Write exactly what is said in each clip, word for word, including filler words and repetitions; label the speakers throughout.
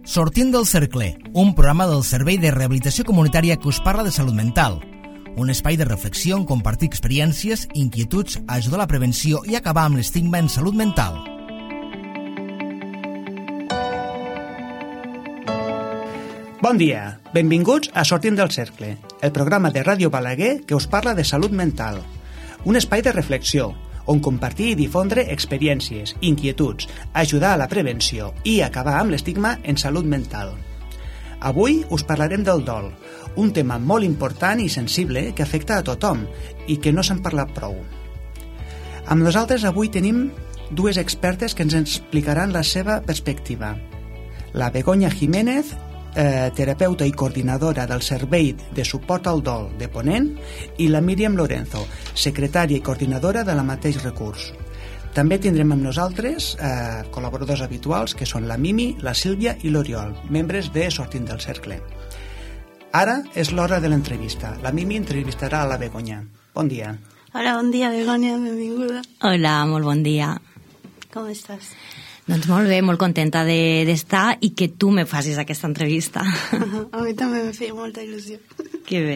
Speaker 1: Sortint del cercle, un programa del Servei de Rehabilitació Comunitària que us parla de salut mental. Un espai de reflexió on compartir experiències, inquietuds, ajudar a la prevenció i acabar amb l'estigma en salut mental.
Speaker 2: Bon dia, benvinguts a Sortint del cercle, el programa de Ràdio Balaguer que us parla de salut mental. Un espai de reflexió, on compartir i difondre experiències, inquietuds, ajudar a la prevenció i acabar amb l'estigma en salut mental. Avui us parlarem del dol, un tema molt important i sensible que afecta a tothom i que no se'n parla prou. Amb nosaltres avui tenim dues expertes que ens explicaran la seva perspectiva. La Begoña Jiménez, eh, terapeuta i coordinadora del Servei de Suport al Dol de Ponent, i la Míriam Lorenzo, secretària i coordinadora de la mateix recurs. També tindrem amb nosaltres eh, col·laboradors habituals que són la Mimi, la Sílvia i l'Oriol, membres de Sortint del Cercle. Ara és l'hora de l'entrevista. La Mimi entrevistarà a la Begoña. Bon dia.
Speaker 3: Hola, bon dia, Begoña, benvinguda.
Speaker 4: Hola, molt bon dia.
Speaker 3: Com estàs?
Speaker 4: Doncs molt bé, molt contenta d'estar de, i que tu me facis aquesta entrevista.
Speaker 3: A mi també me feia molta il·lusió.
Speaker 4: Que bé.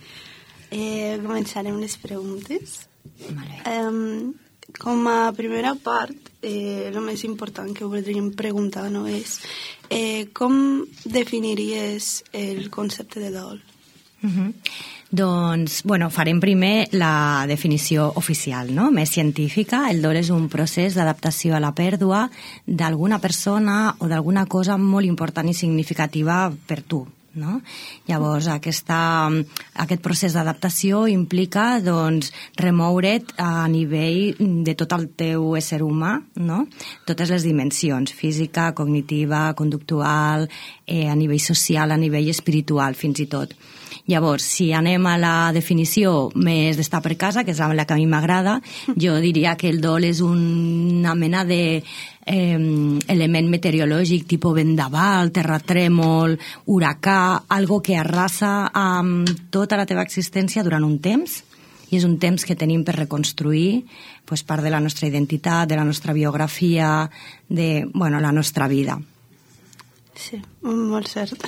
Speaker 3: Eh, començarem les preguntes.
Speaker 4: Vale.
Speaker 3: Eh, com a primera part, eh, el més important que voldríem preguntar no, és eh, com definiries el concepte de dol?
Speaker 4: Uh-huh. Doncs, bueno, farem primer la definició oficial, no? Més científica. El dol és un procés d'adaptació a la pèrdua d'alguna persona o d'alguna cosa molt important i significativa per tu, no? Llavors, aquesta, aquest procés d'adaptació implica, doncs, remoure't a nivell de tot el teu ésser humà, no? Totes les dimensions, física, cognitiva, conductual, eh, a nivell social, a nivell espiritual, fins i tot. Llavors, si anem a la definició més d'estar per casa, que és la que a mi m'agrada, jo diria que el dol és una mena de eh, element meteorològic, tipus vendaval, terratrèmol, huracà, algo que arrasa amb tota la teva existència durant un temps, i és un temps que tenim per reconstruir pues, part de la nostra identitat, de la nostra biografia, de bueno, la nostra vida.
Speaker 3: Sí, molt cert.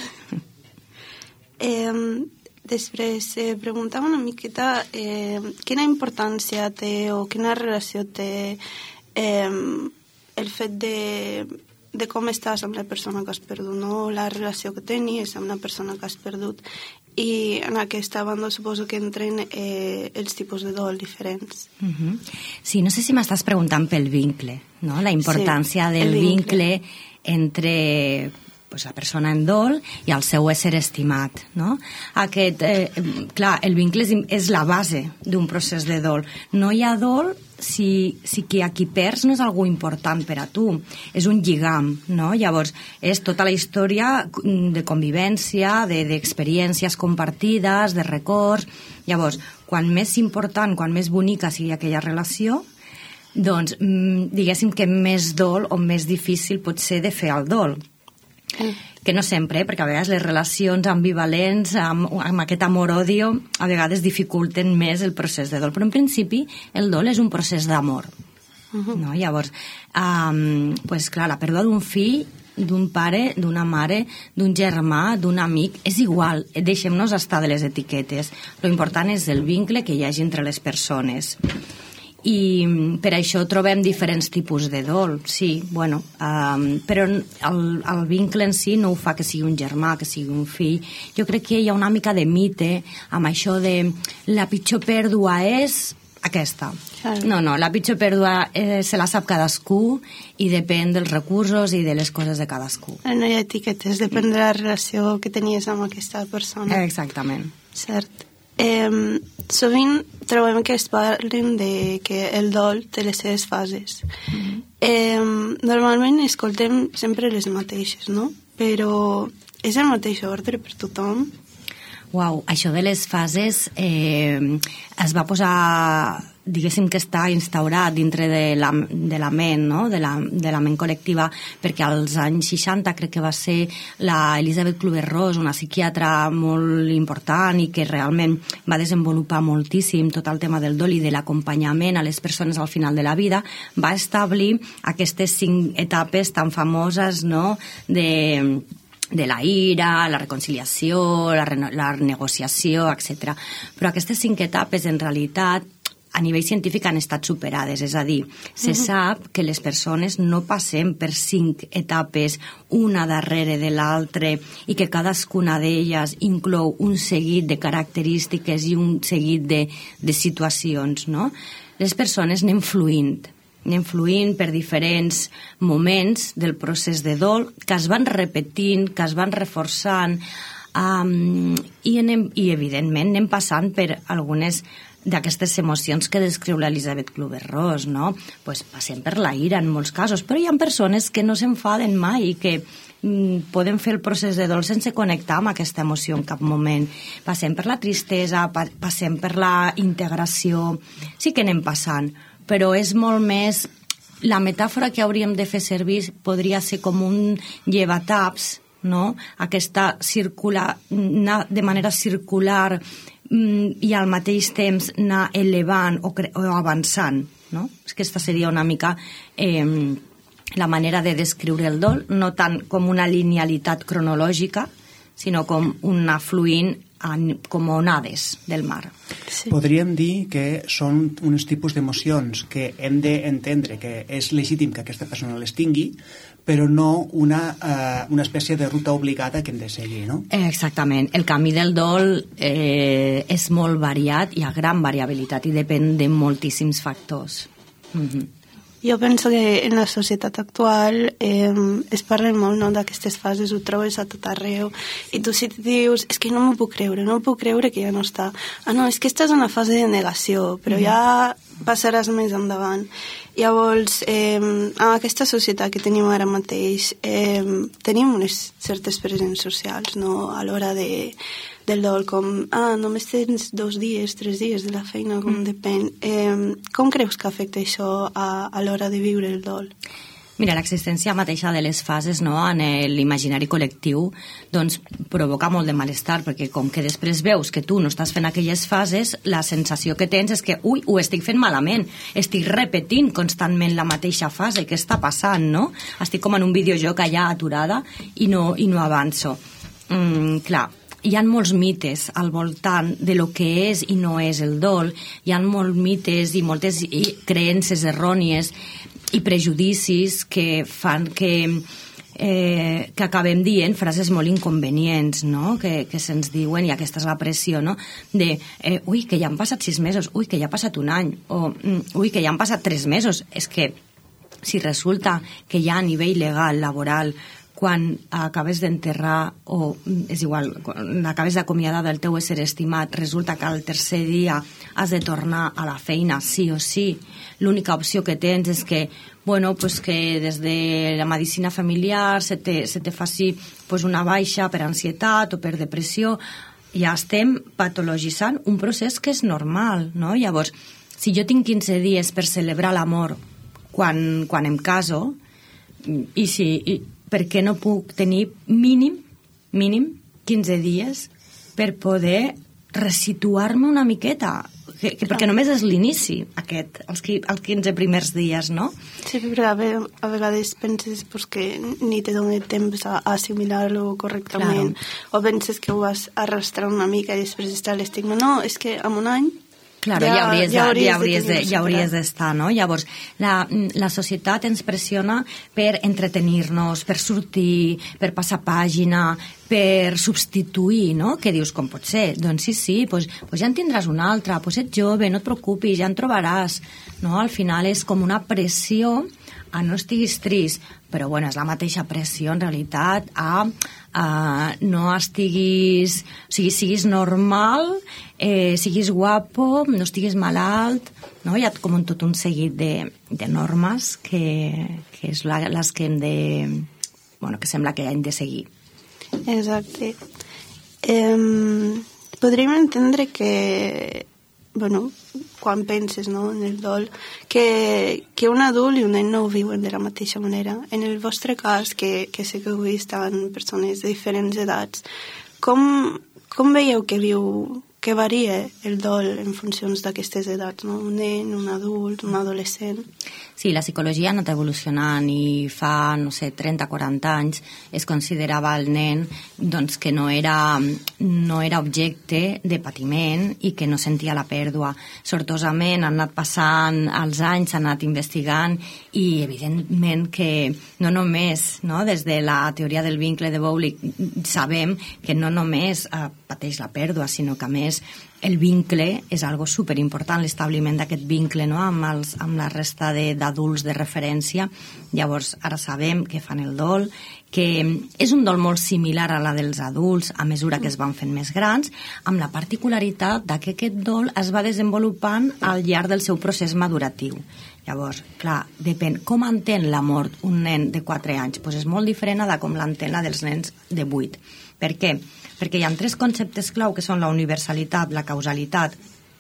Speaker 3: Eh... Després, eh, preguntava una miqueta eh, quina importància té o quina relació té eh, el fet de, de com estàs amb la persona que has perdut, no? La relació que tenies amb la persona que has perdut, i en aquesta banda suposo que entren eh, els tipus de dol diferents.
Speaker 4: Uh-huh. Sí, no sé si m'estàs preguntant pel vincle, no? La importància
Speaker 3: sí,
Speaker 4: del vincle.
Speaker 3: vincle
Speaker 4: entre pues, la persona en dol i el seu ésser estimat, no? Aquest, eh, clar, el vincle és, és la base d'un procés de dol. No hi ha dol si, si que a qui perds no és algú important per a tu, és un lligam, no? Llavors, és tota la història de convivència, de, d'experiències compartides, de records. Llavors, quan més important, quan més bonica sigui aquella relació, doncs, diguéssim que més dol o més difícil pot ser de fer el dol. Que no sempre, perquè a vegades les relacions ambivalents amb, amb aquest amor-odio a vegades dificulten més el procés de dol, però en principi el dol és un procés d'amor. Uh-huh. No? Llavors, um, pues, clar, la pèrdua d'un fill, d'un pare, d'una mare, d'un germà, d'un amic, és igual, deixem-nos estar de les etiquetes. Lo important és el vincle que hi hagi entre les persones. I per això trobem diferents tipus de dol, sí, bueno, um, però el, el vincle en si no ho fa que sigui un germà, que sigui un fill. Jo crec que hi ha una mica de mite amb això de la pitjor pèrdua és aquesta. No, no, la pitjor pèrdua eh, se la sap cadascú i depèn dels recursos i de les coses de cadascú.
Speaker 3: No hi ha etiquetes, depèn de la relació que tenies amb aquesta persona.
Speaker 4: Exactament.
Speaker 3: Cert. Eh, sovint trobem que es parlen de que el dol té les seves fases. Mm-hmm. Eh, normalment escoltem sempre les mateixes, no? Però és el mateix ordre per tothom?
Speaker 4: Uau, això de les fases eh, es va posar, diguéssim que està instaurat dintre de la, de la ment, no? de, la, de la ment col·lectiva, perquè als anys seixanta crec que va ser la Elisabeth Kübler-Ross, una psiquiatra molt important i que realment va desenvolupar moltíssim tot el tema del dol i de l'acompanyament a les persones al final de la vida, va establir aquestes cinc etapes tan famoses, no?, de de la ira, la reconciliació, la, re la negociació, etcètera. Però aquestes cinc etapes, en realitat, a nivell científic han estat superades, és a dir, se sap que les persones no passem per cinc etapes una darrere de l'altra i que cadascuna d'elles inclou un seguit de característiques i un seguit de, de situacions, no? Les persones anem fluint, anem fluint per diferents moments del procés de dol que es van repetint, que es van reforçant um, i, anem, i evidentment anem passant per algunes d'aquestes emocions que descriu l'Elisabeth Kübler-Ross, no? Pues passem per la ira en molts casos, però hi ha persones que no s'enfaden mai i que mm, poden fer el procés de dol sense connectar amb aquesta emoció en cap moment. Passem per la tristesa, pa passem per la integració, sí que anem passant, però és molt més... La metàfora que hauríem de fer servir podria ser com un llevataps, no? Aquesta circular, de manera circular i al mateix temps anar elevant o, o avançant, no? Aquesta seria una mica eh, la manera de descriure el dol, no tant com una linealitat cronològica, sinó com una fluint com onades del mar.
Speaker 2: Sí. Podríem dir que són uns tipus d'emocions que hem d'entendre que és legítim que aquesta persona les tingui, però no una, uh, una espècie de ruta obligada que hem de seguir, no?
Speaker 4: Exactament. El camí del dol eh, és molt variat, hi ha gran variabilitat i depèn de moltíssims factors. Mm-hmm.
Speaker 3: Jo penso que en la societat actual eh, es parla molt, no, d'aquestes fases, ho trobes a tot arreu, i tu si et dius, és que no m'ho puc creure, no m'ho puc creure que ja no està. Ah, no, és que estàs en una fase de negació, però mm. ja passaràs més endavant. Llavors, eh, en aquesta societat que tenim ara mateix, eh, tenim unes certes pressions socials, no?, a l'hora de, del dol, com, ah, només tens dos dies, tres dies de la feina, com mm. depèn. Eh, com creus que afecta això a, a l'hora de viure el dol?
Speaker 4: Mira, l'existència mateixa de les fases, no, en l'imaginari col·lectiu doncs provoca molt de malestar, perquè com que després veus que tu no estàs fent aquelles fases, la sensació que tens és que, ui, ho estic fent malament, estic repetint constantment la mateixa fase, què està passant, no? Estic com en un videojoc allà aturada i no, i no avanço. Mm, clar, hi ha molts mites al voltant de lo que és i no és el dol, hi ha molts mites i moltes creences errònies i prejudicis que fan que, eh, que acabem dient frases molt inconvenients, no?, que, que se'ns diuen, i aquesta és la pressió, no?, de, eh, ui, que ja han passat sis mesos, ui, que ja ha passat un any, o ui, que ja han passat tres mesos. És que si resulta que ja a nivell legal, laboral, quan acabes d'enterrar, o és igual, quan acabes d'acomiadar del teu ésser estimat, resulta que al tercer dia has de tornar a la feina, sí o sí, l'única opció que tens és que, bueno, pues que des de la medicina familiar se te, se te faci pues una baixa per ansietat o per depressió, ja estem patologitzant un procés que és normal, no? Llavors, si jo tinc quinze dies per celebrar l'amor quan, quan em caso, i si... I, per què no puc tenir mínim, mínim, quinze dies per poder resituar-me una miqueta? Que, que, perquè només és l'inici, aquest, els, els quinze primers dies, no?
Speaker 3: Sí, però a, ve, a vegades penses pues, que ni te dona temps a, a assimilar-lo correctament, claro. O penses que ho vas arrastrar una mica i després està l'estigma. No, és que en un any
Speaker 4: Claro, ja, ja hauries, ja hauries, ja hauries, de, ja hauries d'estar, no? Llavors, la, la societat ens pressiona per entretenir-nos, per sortir, per passar pàgina, per substituir, no? Que dius, com pot ser? Doncs sí, sí, pues, pues ja en tindràs una altra, pues ets jove, no et preocupis, ja en trobaràs, no? Al final és com una pressió a no estiguis trist, però bueno, és la mateixa pressió en realitat a, a no estiguis, o sigui, siguis normal, eh, siguis guapo, no estiguis malalt, no? Hi ha com un, tot un seguit de, de normes que, que és la, les que hem de, bueno, que sembla que hem de seguir.
Speaker 3: Exacte. Eh, podríem entendre que, bueno, quan penses, no, en el dol, que, que un adult i un nen no ho viuen de la mateixa manera. En el vostre cas, que, que sé que avui estan persones de diferents edats, com, com veieu que viu que varia el dol en funció d'aquestes edats, no? Un nen, un adult, un adolescent.
Speaker 4: Sí, la psicologia ha anat evolucionant i fa, no sé, trenta o quaranta anys es considerava el nen doncs, que no era, no era objecte de patiment i que no sentia la pèrdua. Sortosament han anat passant els anys, s'han anat investigant i evidentment que no només, no, des de la teoria del vincle de Bowley sabem que no només eh, pateix la pèrdua, sinó que a més el vincle és algo superimportant, l'establiment d'aquest vincle, no? amb, els, amb la resta d'adults de, de referència. Llavors, ara sabem que fan el dol, que és un dol molt similar a la dels adults a mesura que es van fent més grans, amb la particularitat de que aquest dol es va desenvolupant al llarg del seu procés maduratiu. Llavors, clar, depèn com entén la mort un nen de quatre anys, doncs és molt diferent a de com l'entén la dels nens de vuit. Per què? Perquè hi ha tres conceptes clau que són la universalitat, la causalitat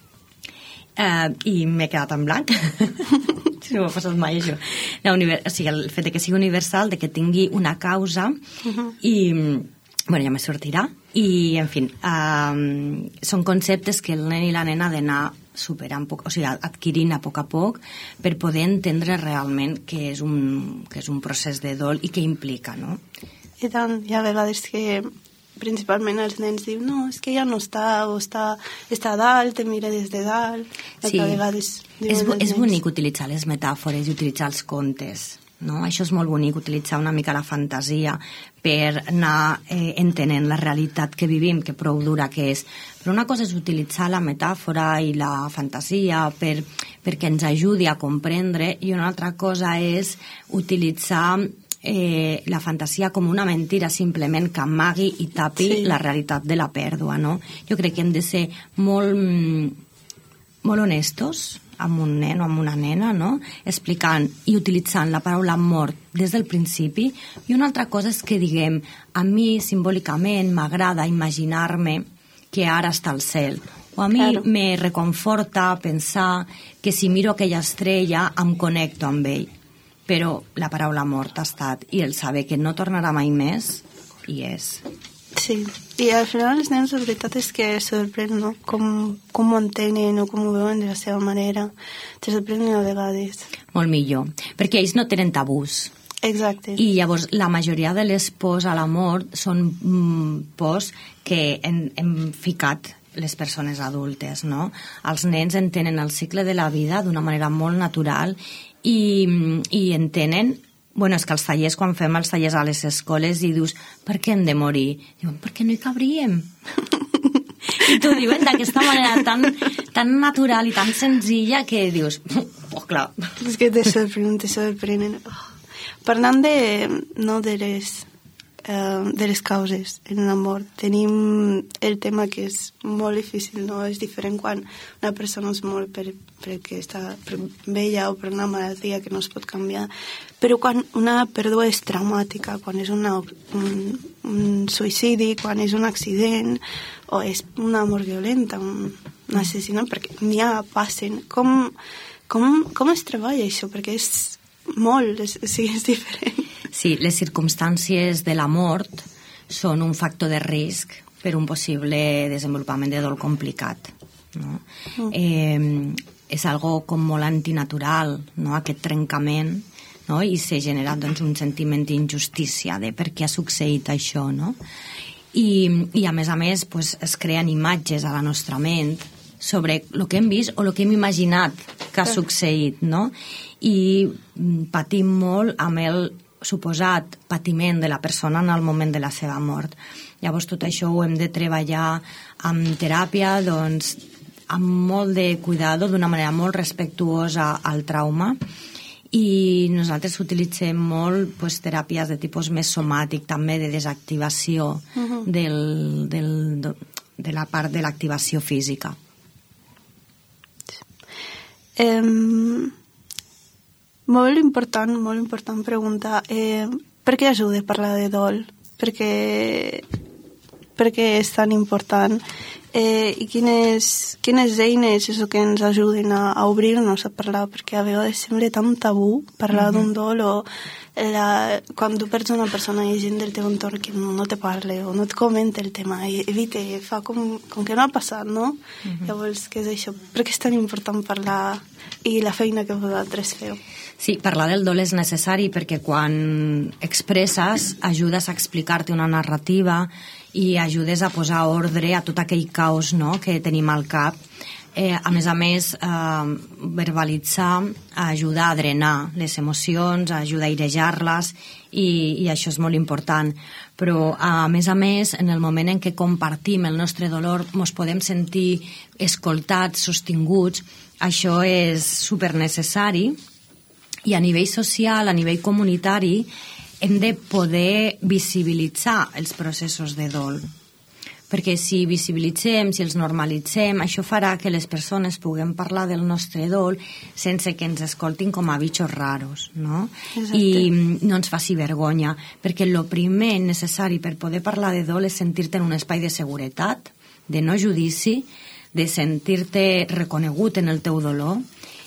Speaker 4: eh, i m'he quedat en blanc si no m'ha passat mai això la univers... o sigui, el fet de que sigui universal, de que tingui una causa uh-huh. i bueno, ja me sortirà i en fi, eh, són conceptes que el nen i la nena ha d'anar superant, poc, o sigui, adquirint a poc a poc per poder entendre realment que és un, que és un procés de dol i què implica, no?
Speaker 3: I tant, hi ha vegades que principalment els nens diuen no, és que ja no està, o està, està a dalt, te mira des de dalt.
Speaker 4: Sí, és, és bonic utilitzar les metàfores i utilitzar els contes, no? Això és molt bonic, utilitzar una mica la fantasia per anar eh, entenent la realitat que vivim, que prou dura que és. Però una cosa és utilitzar la metàfora i la fantasia per, perquè ens ajudi a comprendre i una altra cosa és utilitzar Eh, la fantasia com una mentira simplement que amagui i tapi sí. la realitat de la pèrdua, no? Jo crec que hem de ser molt, molt honestos amb un nen o amb una nena, no? Explicant i utilitzant la paraula mort des del principi i una altra cosa és que diguem a mi simbòlicament m'agrada imaginar-me que ara està al cel o a mi claro. me reconforta pensar que si miro aquella estrella em connecto amb ell. Però la paraula mort ha estat i el saber que no tornarà mai més i és.
Speaker 3: Sí, i al final els nens la veritat és que sorprèn, no? Com, com ho entenen o com ho veuen de la seva manera. Te sorprenen a vegades.
Speaker 4: Molt millor, perquè ells no tenen tabús.
Speaker 3: Exacte.
Speaker 4: I llavors la majoria de les pors a la mort són mm, pors que hem, hem ficat les persones adultes, no? Els nens entenen el cicle de la vida d'una manera molt natural i, i entenen, bueno, és que els tallers, quan fem els tallers a les escoles i dius, per què hem de morir? Diuen, perquè no hi cabríem. I t'ho diuen d'aquesta manera tan, tan natural i tan senzilla que dius, oh, clar.
Speaker 3: És que te sorprenen, te sorprenen. Oh. Parlant de, no, de les de les causes en la mort, tenim el tema que és molt difícil, no? És diferent quan una persona es mor per, perquè està vella o per una malaltia que no es pot canviar, però quan una pèrdua és traumàtica, quan és una, un, un suïcidi, quan és un accident o és una mort violenta, un, un assassinat, perquè n'hi ha, passen. Com, com, com es treballa això? Perquè és molt, és, sí, és diferent.
Speaker 4: Sí, les circumstàncies de la mort són un factor de risc per un possible desenvolupament de dol complicat, no? Mm. Eh, és algo com molt antinatural, no? Aquest trencament, no? I s'ha generat doncs, un sentiment d'injustícia de per què ha succeït això, no? I, i a més a més pues, es creen imatges a la nostra ment sobre el que hem vist o el que hem imaginat que ha succeït, no? I patim molt amb el suposat patiment de la persona en el moment de la seva mort. Llavors tot això ho hem de treballar amb teràpia, doncs amb molt de cuidado, d'una manera molt respectuosa al trauma, i nosaltres utilitzem molt pues, teràpies de tipus més somàtic, també de desactivació uh-huh. del, del, de la part de l'activació física.
Speaker 3: Um... Molt important, molt important preguntar eh, per què ajuda a parlar de dol? Per què, per què és tan important eh, i quines, quines eines és que ens ajuden a, a obrir-nos a parlar, perquè a vegades sembla tan tabú parlar mm-hmm. d'un dol, o la, quan tu perds una persona hi ha gent del teu entorn que no, no te parla o no et comenta el tema, i evita, fa com, com que no ha passat, no? Mm-hmm. Llavors, què és això? Per què és tan important parlar i la feina que vosaltres feu?
Speaker 4: Sí, parlar del dol és necessari perquè quan expresses ajudes a explicar-te una narrativa i ajudes a posar ordre a tot aquell caos, no?, que tenim al cap. Eh, a més a més, eh, verbalitzar ajuda a drenar les emocions, ajuda a airejar-les, i, i això és molt important. Però, a més a més, en el moment en què compartim el nostre dolor, ens podem sentir escoltats, sostinguts. Això és supernecessari, i a nivell social, a nivell comunitari, hem de poder visibilitzar els processos de dol. Perquè si visibilitzem, si els normalitzem, això farà que les persones puguem parlar del nostre dol sense que ens escoltin com a bitxos raros, no?
Speaker 3: Exacte.
Speaker 4: I no ens faci vergonya, perquè el primer necessari per poder parlar de dol és sentir-te en un espai de seguretat, de no judici, de sentir-te reconegut en el teu dolor.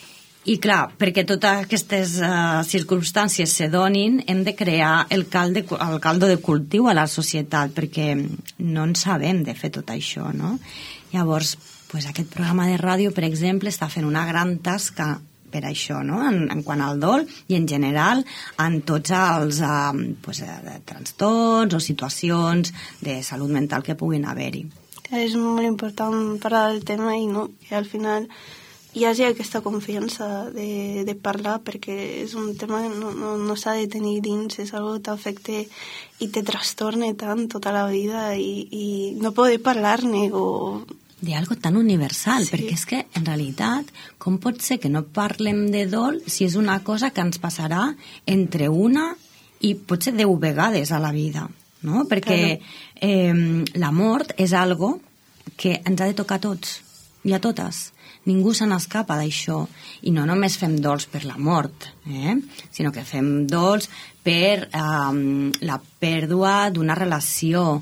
Speaker 4: I clar, perquè totes aquestes uh, circumstàncies se donin, hem de crear el caldo, el caldo de cultiu a la societat, perquè no en sabem de fer tot això, no? Llavors, pues, aquest programa de ràdio, per exemple, està fent una gran tasca per això, no?, en, en quant al dol i en general en tots els uh, pues, uh, trastorns o situacions de salut mental que puguin haver-hi.
Speaker 3: És molt important parlar del tema i no, que al final hi hagi aquesta confiança de, de parlar, perquè és un tema que no, no, no s'ha de tenir dins, és algo que t'afecta i te trastorna tant tota la vida, i, i no poder parlar-ne o...
Speaker 4: De algo tan universal,
Speaker 3: sí.
Speaker 4: Perquè és que, en realitat, com pot ser que no parlem de dol si és una cosa que ens passarà entre una i potser deu vegades a la vida, no? Perquè eh, la mort és algo que ens ha de tocar a tots i a totes. Ningú se n'escapa d'això. I no només fem dols per la mort, eh? Sinó que fem dols per eh, la pèrdua d'una relació,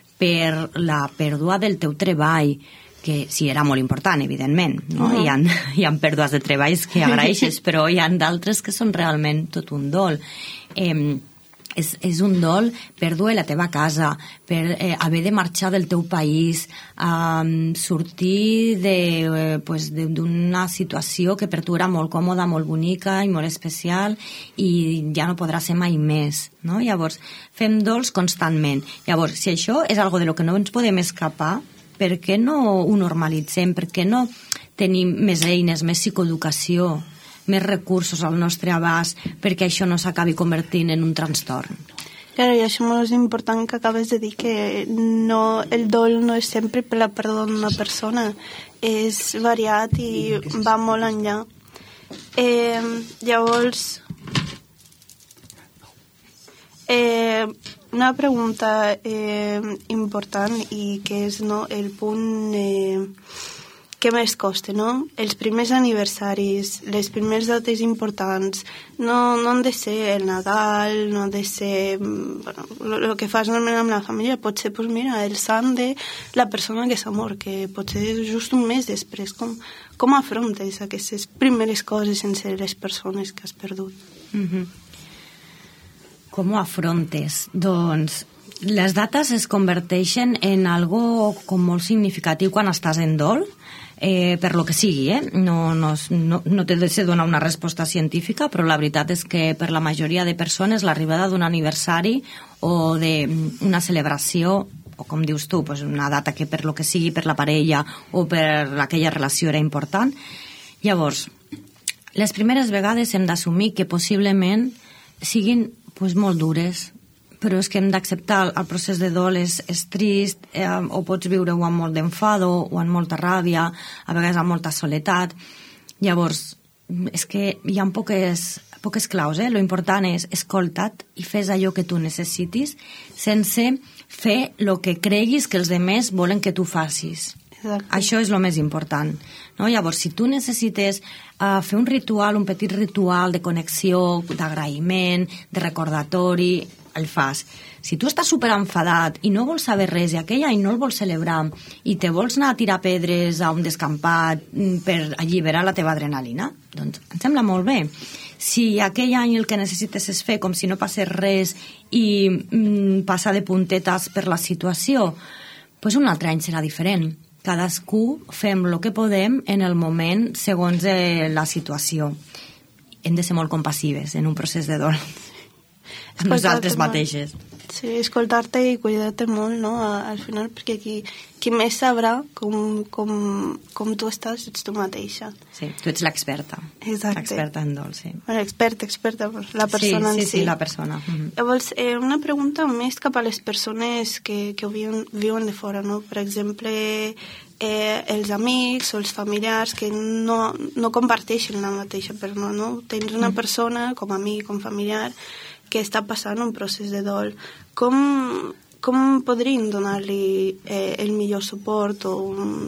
Speaker 4: per la pèrdua del teu treball, que sí, era molt important, evidentment, no? Uh-huh. Hi ha, hi ha pèrdues de treballs que agraeixes, però hi ha d'altres que són realment tot un dol. Eh, és, és un dol pèrdua la teva casa, per eh, haver de marxar del teu país, eh, sortir de, eh, pues, de, d'una situació que per tu era molt còmoda, molt bonica i molt especial, i ja no podrà ser mai més, no? Llavors, fem dols constantment. Llavors, si això és algo de lo que no ens podem escapar, per què no ho normalitzem? Per què no tenim més eines, més psicoeducació, més recursos al nostre abast perquè això no s'acabi convertint en un trastorn?
Speaker 3: Claro, i això és important que acabes de dir, que no, el dol no és sempre per la pèrdua d'una persona, és variat i va molt enllà. Eh, llavors, eh, una pregunta eh, important, i que és, no, el punt eh, que més costa, no? Els primers aniversaris, les primeres dates importants, no, no han de ser el Nadal, no han de ser... Bueno, el que fas normalment amb la família pot ser, pues mira, el sant de la persona que s'ha mort, que pot ser just un mes després. Com, com afrontes aquestes primeres coses sense les persones que has perdut?
Speaker 4: Mm-hmm. Com ho afrontes? Doncs les dates es converteixen en algo com molt significatiu quan estàs en dol, eh, per lo que sigui, eh? No, no, no, no t'he de donar una resposta científica, però la veritat és que per la majoria de persones l'arribada d'un aniversari o d'una celebració, o com dius tu, pues una data que per lo que sigui, per la parella o per aquella relació era important. Llavors, les primeres vegades hem d'assumir que possiblement siguin pues, molt dures, però és que hem d'acceptar el procés de dol és, és trist, eh, o pots viure-ho amb molt d'enfado o amb molta ràbia, a vegades amb molta soledat. Llavors, és que hi ha poques, poques claus, eh? Lo important és escolta't i fes allò que tu necessitis sense fer el que creguis que els demés volen que tu facis.
Speaker 3: Exacte.
Speaker 4: Això és el més important, no? Llavors, si tu necessites uh, fer un ritual, un petit ritual de connexió, d'agraïment, de recordatori, el fas. Si tu estàs superenfadat i no vols saber res i aquell any no el vols celebrar i te vols anar a tirar pedres a un descampat per alliberar la teva adrenalina, doncs em sembla molt bé. Si aquell any el que necessites és fer com si no passés res i mm, passar de puntetes per la situació, doncs un altre any serà diferent. Cadascú fem el que podem en el moment segons eh, la situació. Hem de ser molt compassives en un procés de dol. Amb nosaltres mateixes.
Speaker 3: Sí, escoltar-te i cuidar-te molt, no? Al final, perquè qui, qui més sabrà com, com, com tu estàs ets tu mateixa.
Speaker 4: Sí, tu ets l'experta.
Speaker 3: Exacte.
Speaker 4: L'experta en dol, sí.
Speaker 3: Bueno, experta, experta, la persona
Speaker 4: sí, sí,
Speaker 3: en si.
Speaker 4: Sí, la persona. Mm-hmm.
Speaker 3: Llavors, eh, una pregunta més cap a les persones que, que viuen, viuen de fora, no? Per exemple, eh, els amics o els familiars que no, no comparteixen la mateixa persona, no? Tens una mm. persona, com amic, com familiar, que està passant un procés de dol. Com, com podrien donar-li eh, el millor suport o,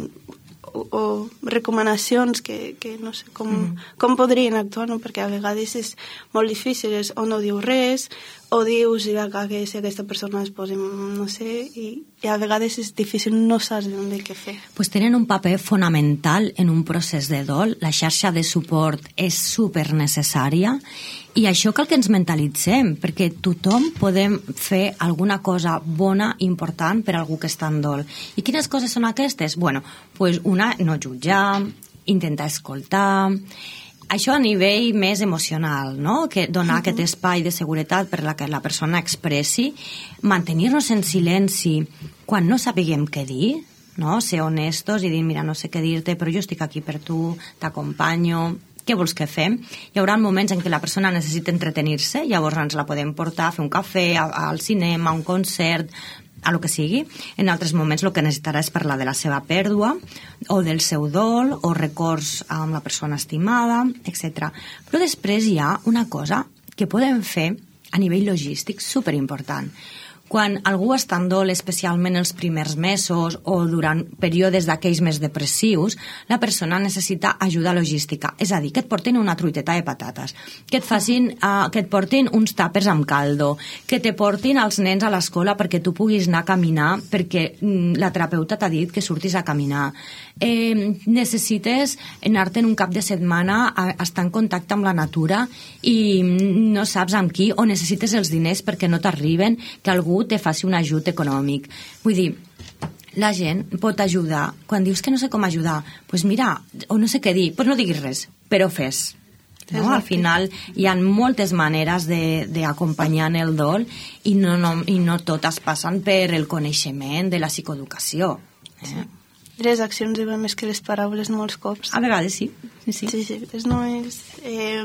Speaker 3: o, o recomanacions que, que no sé, com, mm. com podrien actuar, no? Perquè a vegades és molt difícil, és o no diu res, o dius i que si aquesta persona es posa, no sé, i, i a vegades és difícil, no saps de què fer.
Speaker 4: Pues tenen un paper fonamental en un procés de dol. La xarxa de suport és super necessària i això cal que ens mentalitzem, perquè tothom podem fer alguna cosa bona, important per a algú que està en dol. I quines coses són aquestes? Bueno, pues una, no jutjar, intentar escoltar. Això a nivell més emocional, no? Que donar uh-huh. aquest espai de seguretat per la que la persona expressi, mantenir-nos en silenci quan no sapiguem què dir, no? Ser honestos i dir, mira, no sé què dir-te, però jo estic aquí per tu, t'acompanyo, què vols que fem? Hi haurà moments en què la persona necessita entretenir-se, llavors ens la podem portar a fer un cafè, a, al cinema, a un concert, a lo que sigui. En altres moments el que necessitarà és parlar de la seva pèrdua o del seu dol o records amb la persona estimada, etcètera. Però després hi ha una cosa que podem fer a nivell logístic superimportant. Quan algú està en dol, especialment els primers mesos o durant períodes d'aquells més depressius, la persona necessita ajuda logística. És a dir, que et portin una truiteta de patates, que et, facin, uh, que et portin uns tàpers amb caldo, que te portin els nens a l'escola perquè tu puguis anar a caminar perquè mm, la terapeuta t'ha dit que surtis a caminar. Eh, necessites anar-te en un cap de setmana a, a estar en contacte amb la natura i no saps amb qui, o necessites els diners perquè no t'arriben, que algú te faci un ajut econòmic. Vull dir, la gent pot ajudar. Quan dius que no sé com ajudar, doncs pues mira, o no sé què dir, doncs pues no diguis res, però fes. No? Al final hi ha moltes maneres d'acompanyar en el dol i no, no, i no totes passen per el coneixement de la psicoeducació. Eh?
Speaker 3: Sí. Les accions diuen més que les paraules molts cops.
Speaker 4: A vegades sí. Sí, sí.
Speaker 3: sí, sí. És només... Eh,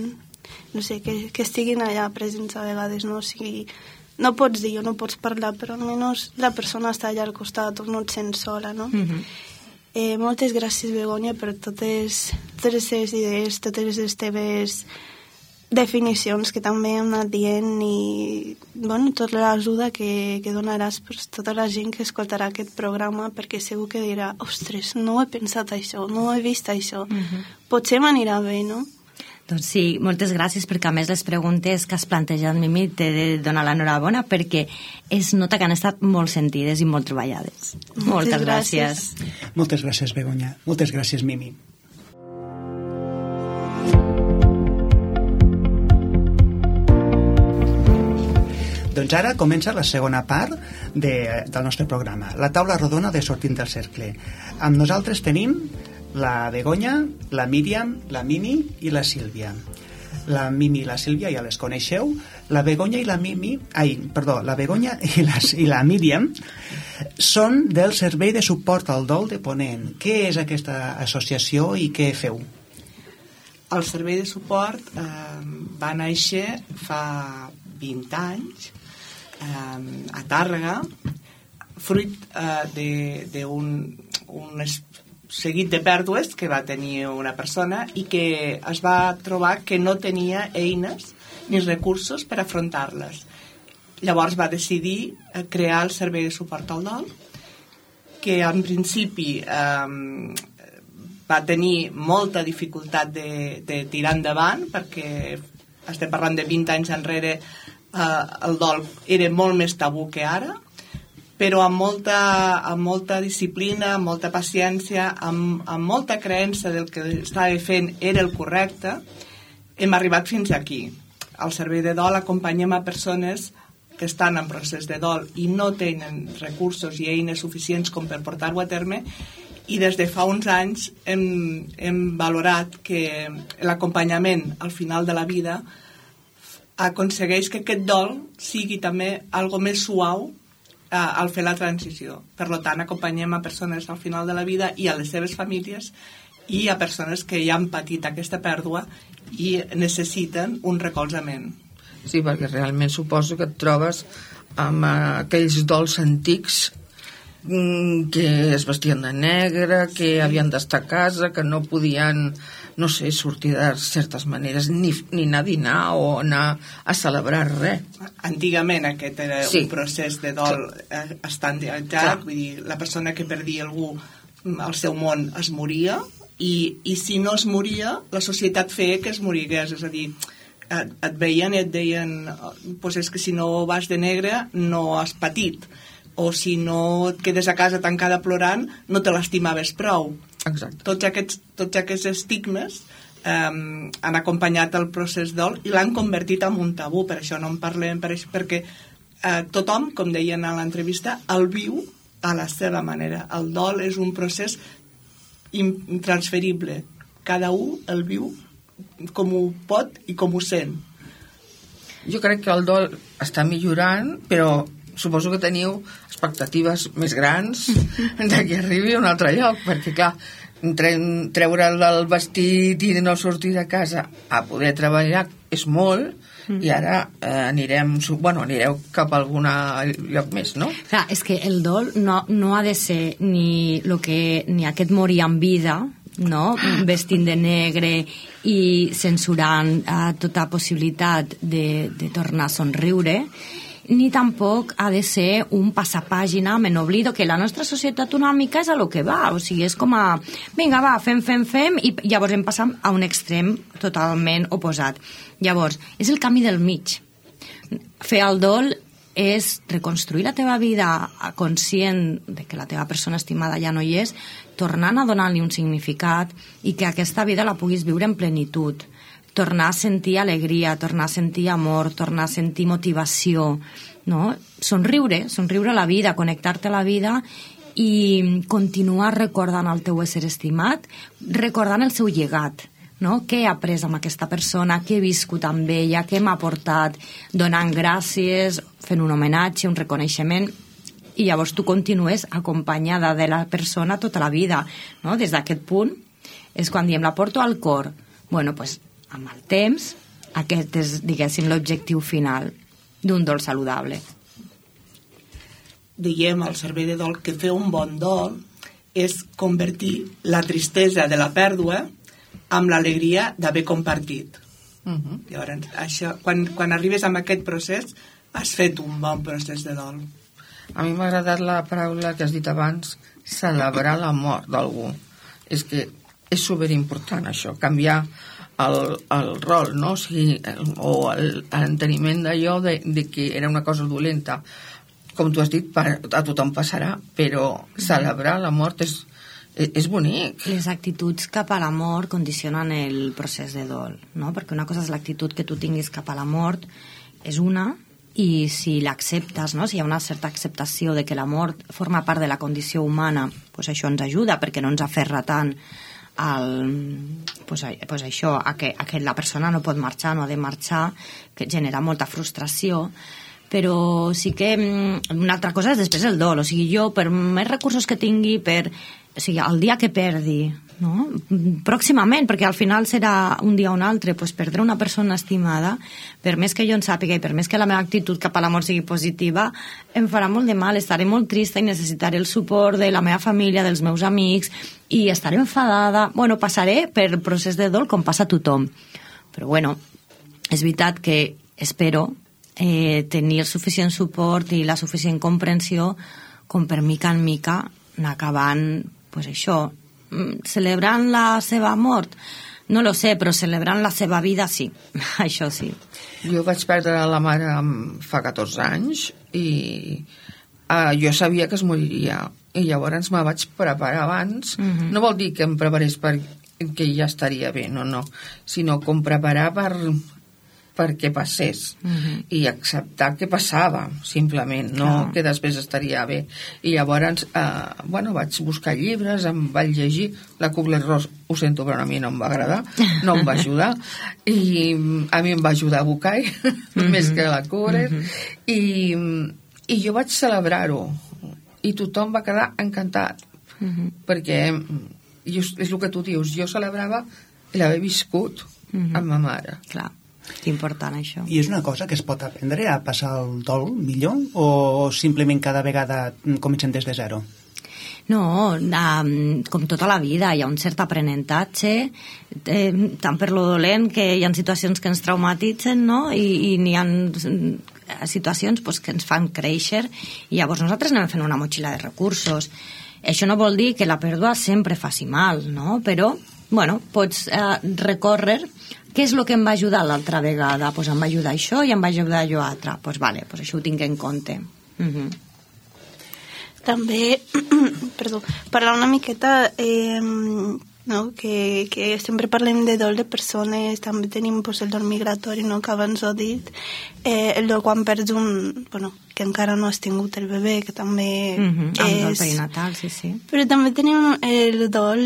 Speaker 3: no sé, que, que estiguin allà presents a vegades, no? O sigui, no pots dir o no pots parlar, però almenys la persona està allà al costat o no et sents sola, no? Mm-hmm. eh, moltes gràcies, Begònia, per totes, totes les teves idees, totes les teves definicions que també hem anat dient i bueno, tota l'ajuda que, que donaràs per tota la gent que escoltarà aquest programa, perquè segur que dirà, ostres, no he pensat això, no he vist això, mm-hmm. potser m'anirà bé, no?
Speaker 4: Doncs sí, moltes gràcies, perquè a més les preguntes que has plantejat, Mimi, t'he de donar l'enhorabona perquè es nota que han estat molt sentides i molt treballades. Moltes, moltes gràcies.
Speaker 2: gràcies. Moltes gràcies, Begònia. Moltes gràcies, Mimi. Doncs ara comença la segona part de, del nostre programa, la taula rodona de Sortint del Cercle. Amb nosaltres tenim la Begònia, la Míriam, la Mimi i la Sílvia. La Mimi i la Sílvia ja les coneixeu. La Begònia i la Mimi, ai, perdó, la Begònia i la, i la Míriam són del Servei de Suport al Dol de Ponent. Què és aquesta associació i què feu?
Speaker 5: El Servei de Suport eh, va néixer fa vint anys eh, a Tàrrega, fruit eh, d'un un seguit de pèrdues que va tenir una persona i que es va trobar que no tenia eines ni recursos per afrontar-les. Llavors va decidir crear el Servei de Suport al Dol, que en principi eh, va tenir molta dificultat de, de tirar endavant, perquè estem parlant de vint anys enrere, eh, el dol era molt més tabú que ara, però amb molta, amb molta disciplina, amb molta paciència, amb, amb molta creença del que estava fent era el correcte, hem arribat fins aquí. Al servei de dol acompanyem a persones que estan en procés de dol i no tenen recursos i eines suficients com per portar-ho a terme, i des de fa uns anys hem, hem valorat que l'acompanyament al final de la vida aconsegueix que aquest dol sigui també algo més suau eh, al fer la transició. Per tant, acompanyem a persones al final de la vida i a les seves famílies i a persones que ja han patit aquesta pèrdua i necessiten un recolzament.
Speaker 6: Sí, perquè realment suposo que et trobes amb aquells dols antics que es vestien de negre, que havien d'estar a casa, que no podien, no sé, sortir de certes maneres, ni, ni anar a dinar o anar a celebrar res.
Speaker 5: Antigament aquest era
Speaker 6: sí.
Speaker 5: un procés de dol estandarditzat, vull dir, la persona que perdia algú al seu món es moria, i, i si no es moria, la societat feia que es morigués, és a dir, et, et veien i et deien, pues és que si no vas de negre no has patit, o si no et quedes a casa tancada plorant no te l'estimaves prou.
Speaker 6: Exacte.
Speaker 5: Tots aquests, tots aquests estigmes eh, han acompanyat el procés dol i l'han convertit en un tabú, per això no en parlem, per això, perquè eh, tothom, com deien a l'entrevista, el viu a la seva manera. El dol és un procés intransferible. Cada un el viu com ho pot i com ho sent.
Speaker 6: Jo crec que el dol està millorant, però suposo que teniu expectatives més grans de que arribi a un altre lloc, perquè clar, treure'l del vestit i no sortir de casa a poder treballar és molt, mm. i ara eh, anirem, bueno, anireu cap a algun lloc més, no?
Speaker 4: Clar, és que el dol no, no ha de ser ni, lo que, ni aquest morir en vida, no? Vestint de negre i censurant eh, tota possibilitat de, de tornar a somriure, ni tampoc ha de ser un passapàgina me n'oblido, que la nostra societat una mica és a lo que va, o sigui, és com a vinga, va, fem, fem, fem, i llavors em passam a un extrem totalment oposat. Llavors, és el camí del mig. Fer el dol és reconstruir la teva vida conscient de que la teva persona estimada ja no hi és, tornant a donar-li un significat i que aquesta vida la puguis viure en plenitud. Tornar a sentir alegria, tornar a sentir amor, tornar a sentir motivació, no? Somriure, somriure a la vida, connectar-te a la vida i continuar recordant el teu ésser estimat, recordant el seu llegat, no? Què he après amb aquesta persona, què he viscut amb ella, què m'ha portat, donant gràcies, fent un homenatge, un reconeixement, i llavors tu continues acompanyada de la persona tota la vida, no? Des d'aquest punt és quan diem la porto al cor. Bueno, doncs amb el temps, aquest és, diguéssim, l'objectiu final d'un dol saludable.
Speaker 5: Diem al servei de dol que fer un bon dol és convertir la tristesa de la pèrdua amb l'alegria d'haver compartit. Uh-huh. Llavors, això, quan, quan arribes amb aquest procés, has fet un bon procés de dol.
Speaker 6: A mi m'ha agradat la paraula que has dit abans, celebrar la mort d'algú. És que és superimportant això, canviar el, el rol, no? O sigui, el, o l'enteniment d'allò de, de que era una cosa dolenta. Com tu has dit, per, a tothom passarà, però celebrar la mort és, és bonic.
Speaker 4: Les actituds cap a la mort condicionen el procés de dol, no? Perquè una cosa és l'actitud que tu tinguis cap a la mort, és una, i si l'acceptes, no? Si hi ha una certa acceptació de que la mort forma part de la condició humana, doncs això ens ajuda, perquè no ens aferra tant al, pues, pues això, a que, a que la persona no pot marxar, no ha de marxar, que genera molta frustració, però sí que una altra cosa és després el dol, o sigui, jo per més recursos que tingui, per, o sigui, el dia que perdi, no? Pròximament, perquè al final serà un dia o un altre, pues perdre una persona estimada, per més que jo en sàpiga i per més que la meva actitud cap a l'amor sigui positiva, em farà molt de mal, estaré molt trista i necessitaré el suport de la meva família, dels meus amics, i estaré enfadada. Bueno, passaré per procés de dol com passa a tothom. Però bueno, és veritat que espero eh, tenir el suficient suport i la suficient comprensió com per mica en mica anar acabant, pues això, celebrant la seva mort, no lo sé, però celebrant la seva vida sí, això sí.
Speaker 6: Jo vaig perdre la mare fa catorze anys i uh, jo sabia que es moriria i llavors me vaig preparar abans. Uh-huh. No vol dir que em preparés perquè ja estaria bé, no, no, sinó com preparar per perquè passés uh-huh. i acceptar que passava simplement, no ah. que després estaria bé. I llavors eh, bueno, vaig buscar llibres, em vaig llegir la Kubler-Ross, ho sento però a mi no em va agradar, no em va ajudar i a mi em va ajudar Bucay uh-huh. més que la Kubler uh-huh. i, i jo vaig celebrar-ho i tothom va quedar encantat uh-huh. perquè jo, és el que tu dius, jo celebrava l'haver viscut uh-huh. amb ma mare.
Speaker 4: Clar, important això.
Speaker 2: I és una cosa que es pot aprendre a passar el dol millor o simplement cada vegada comencem des de zero?
Speaker 4: No, um, com tota la vida hi ha un cert aprenentatge eh, tant per lo dolent que hi ha situacions que ens traumatitzen, no? I, i n'hi ha situacions pues, que ens fan créixer i llavors nosaltres anem fent una motxilla de recursos. Això no vol dir que la pèrdua sempre faci mal, no? Però bueno, pots eh, recórrer què és el que em va ajudar l'altra vegada? Pues em va ajudar això i em va ajudar allò altre. Pues vale, pues això ho tinc en compte. Uh-huh.
Speaker 3: També, perdó, parlar una miqueta, eh, no? que, que sempre parlem de dol de persones, també tenim pues, el dol migratori, no? Que abans ho he dit, eh, el dol quan perds un... Bueno, que encara no has tingut el bebè, que també
Speaker 4: uh-huh. és... El dol perinatal, sí, sí.
Speaker 3: Però també tenim el dol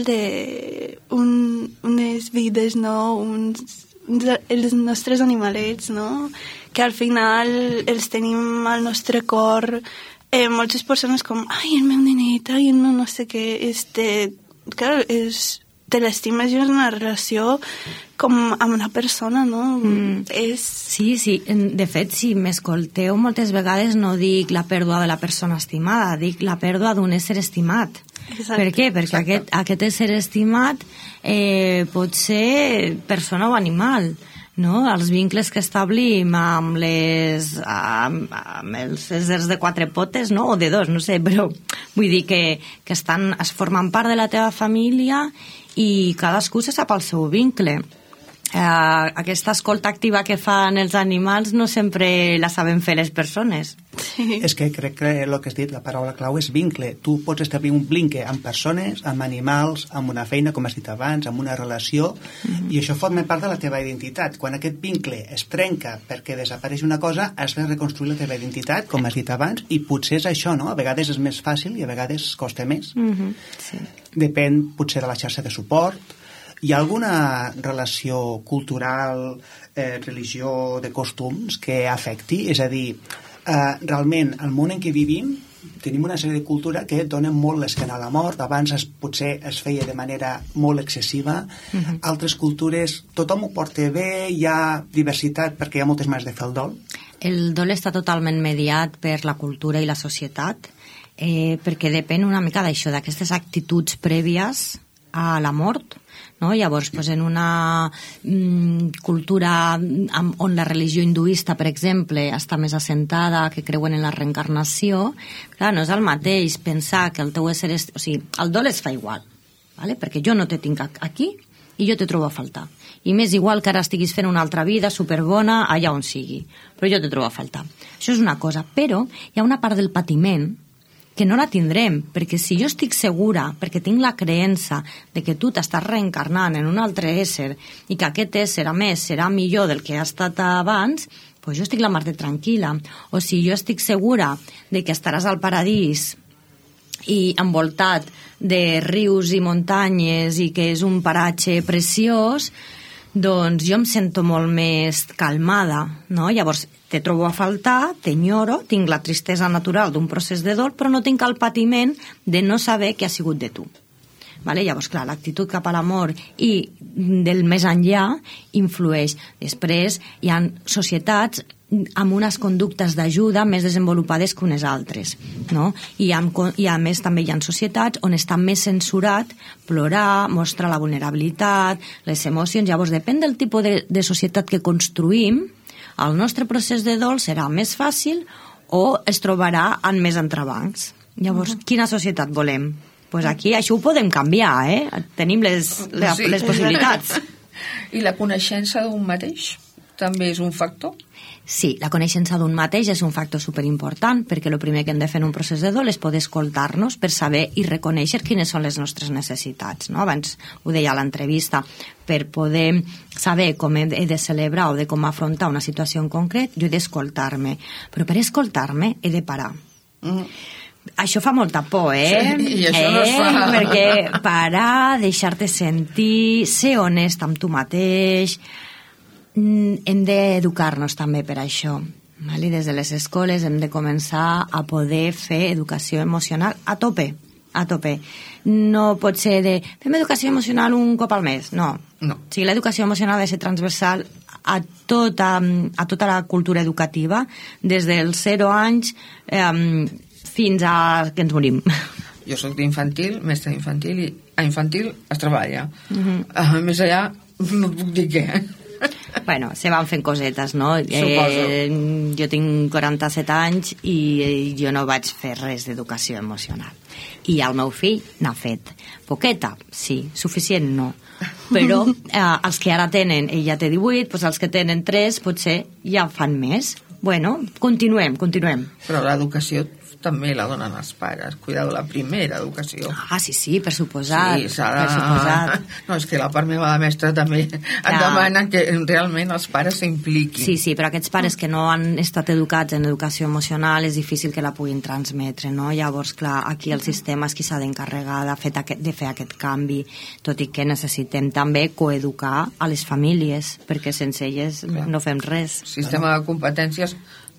Speaker 3: de un, unes vides, no? Uns, els nostres animalets, no? Que al final els tenim al nostre cor. Eh, moltes persones com, ai, el meu nenet, ai, el meu no sé què, este... Clar, és... te l'estimes i és una relació com amb una persona, no? Mm. És...
Speaker 4: Sí, sí. De fet, si m'escolteu, moltes vegades no dic la pèrdua de la persona estimada, dic la pèrdua d'un ésser estimat. Exacte. Per què? Perquè aquest, aquest ésser estimat eh, pot ser persona o animal, no? Els vincles que establim amb, les, amb, amb els éssers de quatre potes, no? O de dos, no sé, però vull dir que, que estan, es formen part de la teva família i cadascú se sap el seu vincle. Eh, aquesta escolta activa que fan els animals no sempre la saben fer les persones.
Speaker 2: Sí. És que crec que el que has dit, la paraula clau és vincle. Tu pots establir un vincle amb persones, amb animals, amb una feina, com has dit abans, amb una relació, mm-hmm. i això forma part de la teva identitat. Quan aquest vincle es trenca perquè desapareix una cosa, has de reconstruir la teva identitat, com has dit abans, i potser és això, no? A vegades és més fàcil i a vegades costa més.
Speaker 4: Mm-hmm. Sí.
Speaker 2: Depèn potser de la xarxa de suport. Hi ha alguna relació cultural, eh, religió, de costums que afecti? És a dir, eh, realment, el món en què vivim tenim una sèrie de cultura que donen molt l'esquena a la mort. Abans es, potser es feia de manera molt excessiva. Uh-huh. Altres cultures, tothom ho porta bé, hi ha diversitat perquè hi ha moltes maneres de fer el dol.
Speaker 4: El dol està totalment mediat per la cultura i la societat, eh, perquè depèn una mica d'això, d'aquestes actituds prèvies a la mort, no? Llavors, pues, en una mm, cultura amb, on la religió hinduista, per exemple, està més assentada, que creuen en la reencarnació, clar, no és el mateix pensar que el teu ésser... És, o sigui, el dol es fa igual, ¿vale? Perquè jo no te tinc aquí i jo te trobo a faltar. I m'és igual que ara estiguis fent una altra vida superbona allà on sigui, però jo te trobo a faltar. Això és una cosa, però hi ha una part del patiment que no la tindrem, perquè si jo estic segura, perquè tinc la creença de que tu t'estàs reencarnant en un altre ésser i que aquest ésser, a més, serà millor del que ha estat abans, doncs jo estic la mar de tranquil·la. O si jo estic segura de que estaràs al paradís i envoltat de rius i muntanyes i que és un paratge preciós, doncs jo em sento molt més calmada, no? Llavors, te trobo a faltar, t'enyoro, tinc la tristesa natural d'un procés de dol, però no tinc el patiment de no saber què ha sigut de tu. Vale? Llavors, clar, l'actitud cap a l'amor i del més enllà influeix. Després, hi ha societats amb unes conductes d'ajuda més desenvolupades que unes altres, no? I, amb, i a més també hi ha societats on està més censurat plorar, mostrar la vulnerabilitat, les emocions. Llavors, depèn del tipus de, de societat que construïm, el nostre procés de dol serà més fàcil o es trobarà en més entrebancs. Llavors, uh-huh. quina societat volem? Pues aquí això ho podem canviar, eh? Tenim les, les,
Speaker 6: sí.
Speaker 4: les possibilitats.
Speaker 6: I la coneixença d'un mateix també és un factor?
Speaker 4: Sí, la coneixença d'un mateix és un factor superimportant, perquè el primer que hem de fer en un procés de dol és poder escoltar-nos per saber i reconèixer quines són les nostres necessitats, no? Abans ho deia a l'entrevista, per poder saber com he de celebrar o de com afrontar una situació en concret, jo he d'escoltar-me, però per escoltar-me he de parar. Mm. Això fa molta por, eh?
Speaker 6: Sí, i això
Speaker 4: eh?
Speaker 6: no es fa.
Speaker 4: Perquè parar, deixar-te sentir, ser honest amb tu mateix, hem d'educar-nos també per això. I des de les escoles hem de començar a poder fer educació emocional a tope, a tope. No pot ser de fem educació emocional un cop al mes, no.
Speaker 6: No.
Speaker 4: O sigui, l'educació emocional ha de ser transversal a tota, a tota la cultura educativa, des dels zero anys eh, fins a que ens morim.
Speaker 6: Jo soc d'infantil, mestre d'infantil, i a infantil es treballa.
Speaker 4: Uh-huh.
Speaker 6: A més allà no puc dir què.
Speaker 4: Bueno, se van fent cosetes, no?
Speaker 6: Suposo.
Speaker 4: Eh, jo tinc quaranta-set anys i jo no vaig fer res d'educació emocional. I el meu fill n'ha fet. Poqueta, sí. Suficient, no. Però eh, els que ara tenen, ell ja té divuit, doncs els que tenen tres potser ja fan més. Bueno, continuem, continuem.
Speaker 6: Però l'educació també la donen els pares. Cuidado, la primera educació.
Speaker 4: Ah, sí, sí, per suposat.
Speaker 6: Sí, s'ha de...
Speaker 4: Per suposat.
Speaker 6: No, és que la part meva de mestra també ja. Et demana que realment els pares s'impliquin.
Speaker 4: Sí, sí, però aquests pares que no han estat educats en educació emocional és difícil que la puguin transmetre, no? Llavors, clar, aquí el sistema és qui s'ha d'encarregar de, fet aquest, de fer aquest canvi, tot i que necessitem també coeducar a les famílies, perquè sense elles clar. No fem res.
Speaker 6: El sistema de competències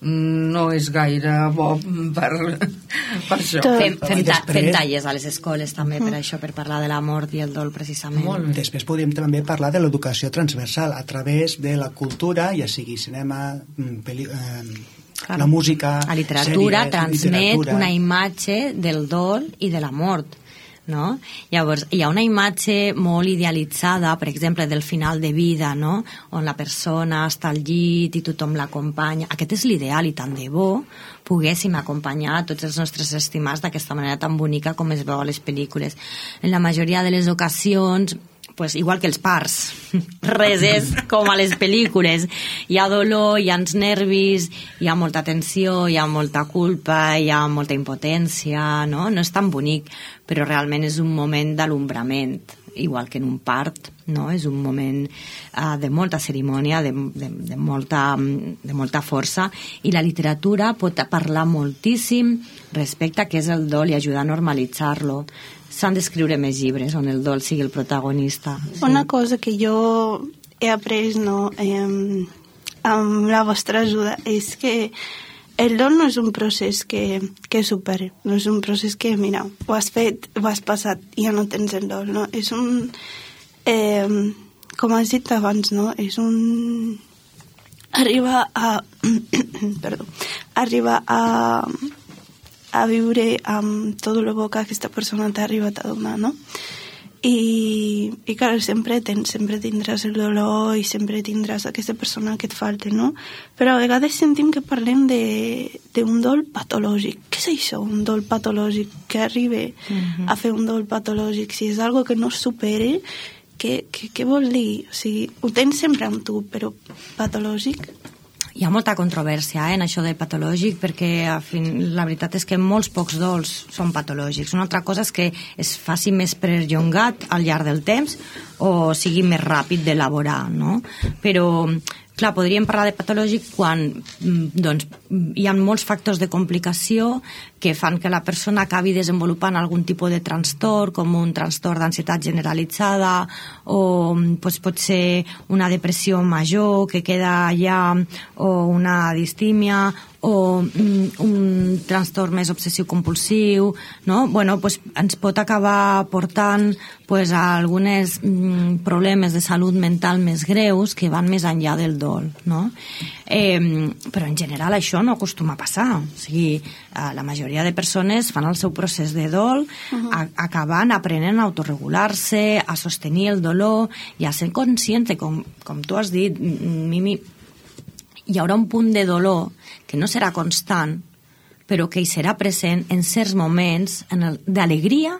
Speaker 6: no és gaire bo per, per això.
Speaker 4: Fem, fem, ta fem talles a les escoles també per això, per parlar de la mort i el dol precisament.
Speaker 2: Molt bé. Després podríem també parlar de l'educació transversal a través de la cultura, ja sigui cinema, peli, eh, claro. La música,
Speaker 4: la literatura
Speaker 2: sèries,
Speaker 4: transmet
Speaker 2: literatura.
Speaker 4: Una imatge del dol i de la mort, no? Llavors, hi ha una imatge molt idealitzada, per exemple, del final de vida, no? On la persona està al llit i tothom l'acompanya. Aquest és l'ideal i tant de bo poguéssim acompanyar tots els nostres estimats d'aquesta manera tan bonica com es veu a les pel·lícules. En la majoria de les ocasions, pues, igual que els parts, res és com a les pel·lícules. Hi ha dolor, hi ha nervis, hi ha molta tensió, hi ha molta culpa, hi ha molta impotència, no? No és tan bonic, però realment és un moment d'alumbrament, igual que en un part, no? És un moment uh, de molta cerimònia, de, de, de, molta, de molta força, i la literatura pot parlar moltíssim respecte a què és el dol i ajudar a normalitzar-lo. S'han d'escriure més llibres on el dol sigui el protagonista. Sí.
Speaker 3: Una cosa que jo he après, no, eh, amb la vostra ajuda, és que el dol no és un procés que, que superi, no és un procés que, mira, ho has fet, ho has passat, ja no tens el dol, no? És un... Eh, com has dit abans, no? És un... Arriba a... Perdó. Arriba a... a viure amb tot el bo que aquesta persona t'ha arribat a donar, no? I, i clar, sempre, ten, sempre tindràs el dolor i sempre tindràs aquesta persona que et falta, no? Però a vegades sentim que parlem d'un dol patològic. Què és això, un dol patològic? Que arribi uh-huh. a fer un dol patològic? Si és algo que no es supere, què, què, què vol dir? O sigui, ho tens sempre amb tu, però patològic...
Speaker 4: Hi ha molta controvèrsia eh, en això de patològic, perquè a fin, la veritat és que molts pocs dols són patològics. Una altra cosa és que es faci més perllongat al llarg del temps o sigui més ràpid d'elaborar, no? Però, clar, podríem parlar de patològic quan doncs, hi ha molts factors de complicació que fan que la persona acabi desenvolupant algun tipus de trastorn, com un trastorn d'ansietat generalitzada o doncs, pot ser una depressió major que queda allà, o una distímia, o mm, un trastorn més obsessiu-compulsiu, no? Bueno, pues, ens pot acabar portant pues, a alguns mm, problemes de salut mental més greus que van més enllà del dol, no? Eh, però en general això no acostuma a passar. O sigui, eh, la majoria de persones fan el seu procés de dol uh-huh. a, acabant aprenent a autorregular-se, a sostenir el dolor i a ser conscient, com, com tu has dit, Mimi, hi haurà un punt de dolor que no serà constant, però que hi serà present en certs moments d'alegria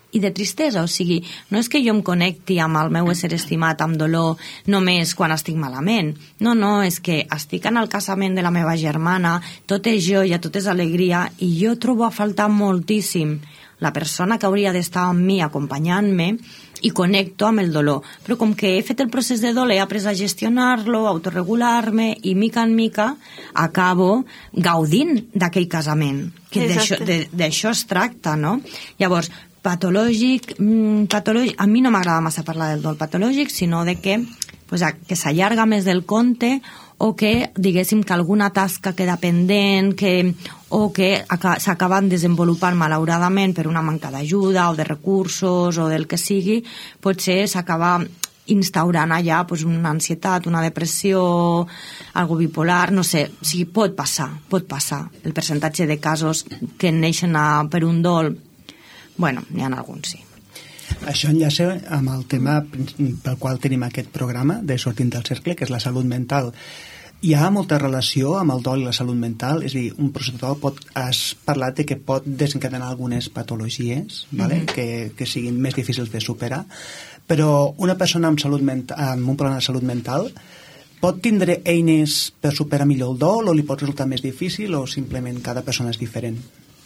Speaker 4: i de tristesa, o sigui, no és que jo em connecti amb el meu ésser estimat amb dolor només quan estic malament, no, no, és que estic en el casament de la meva germana, tot és joia, tot és alegria, i jo trobo a faltar moltíssim la persona que hauria d'estar amb mi acompanyant-me i connecto amb el dolor. Però com que he fet el procés de dolor, he après a gestionar-lo, a autorregular-me, i mica en mica acabo gaudint d'aquell casament, que d'això es tracta, no? Llavors, patològic, patològic, a mi no m'agrada massa parlar del dol patològic, sinó de que, pues, que s'allarga més del compte, o que, diguéssim, que alguna tasca queda pendent, que, o que s'acaben desenvolupant malauradament per una manca d'ajuda o de recursos o del que sigui, potser s'acaba instaurant allà pues, una ansietat, una depressió, algo bipolar, no sé, o sigui, pot passar, pot passar. El percentatge de casos que neixen a, per un dol, bueno, n'hi ha alguns, sí.
Speaker 2: Això enllaça amb el tema pel qual tenim aquest programa de Sortint del Cercle, que és la salut mental. Hi ha molta relació amb el dol i la salut mental, és a dir, un procés de dol pot, has parlat de que pot desencadenar algunes patologies, vale? Mm-hmm. que, que siguin més difícils de superar, però una persona amb, salut mental, amb un problema de salut mental pot tindre eines per superar millor el dol, o li pot resultar més difícil, o simplement cada persona és diferent?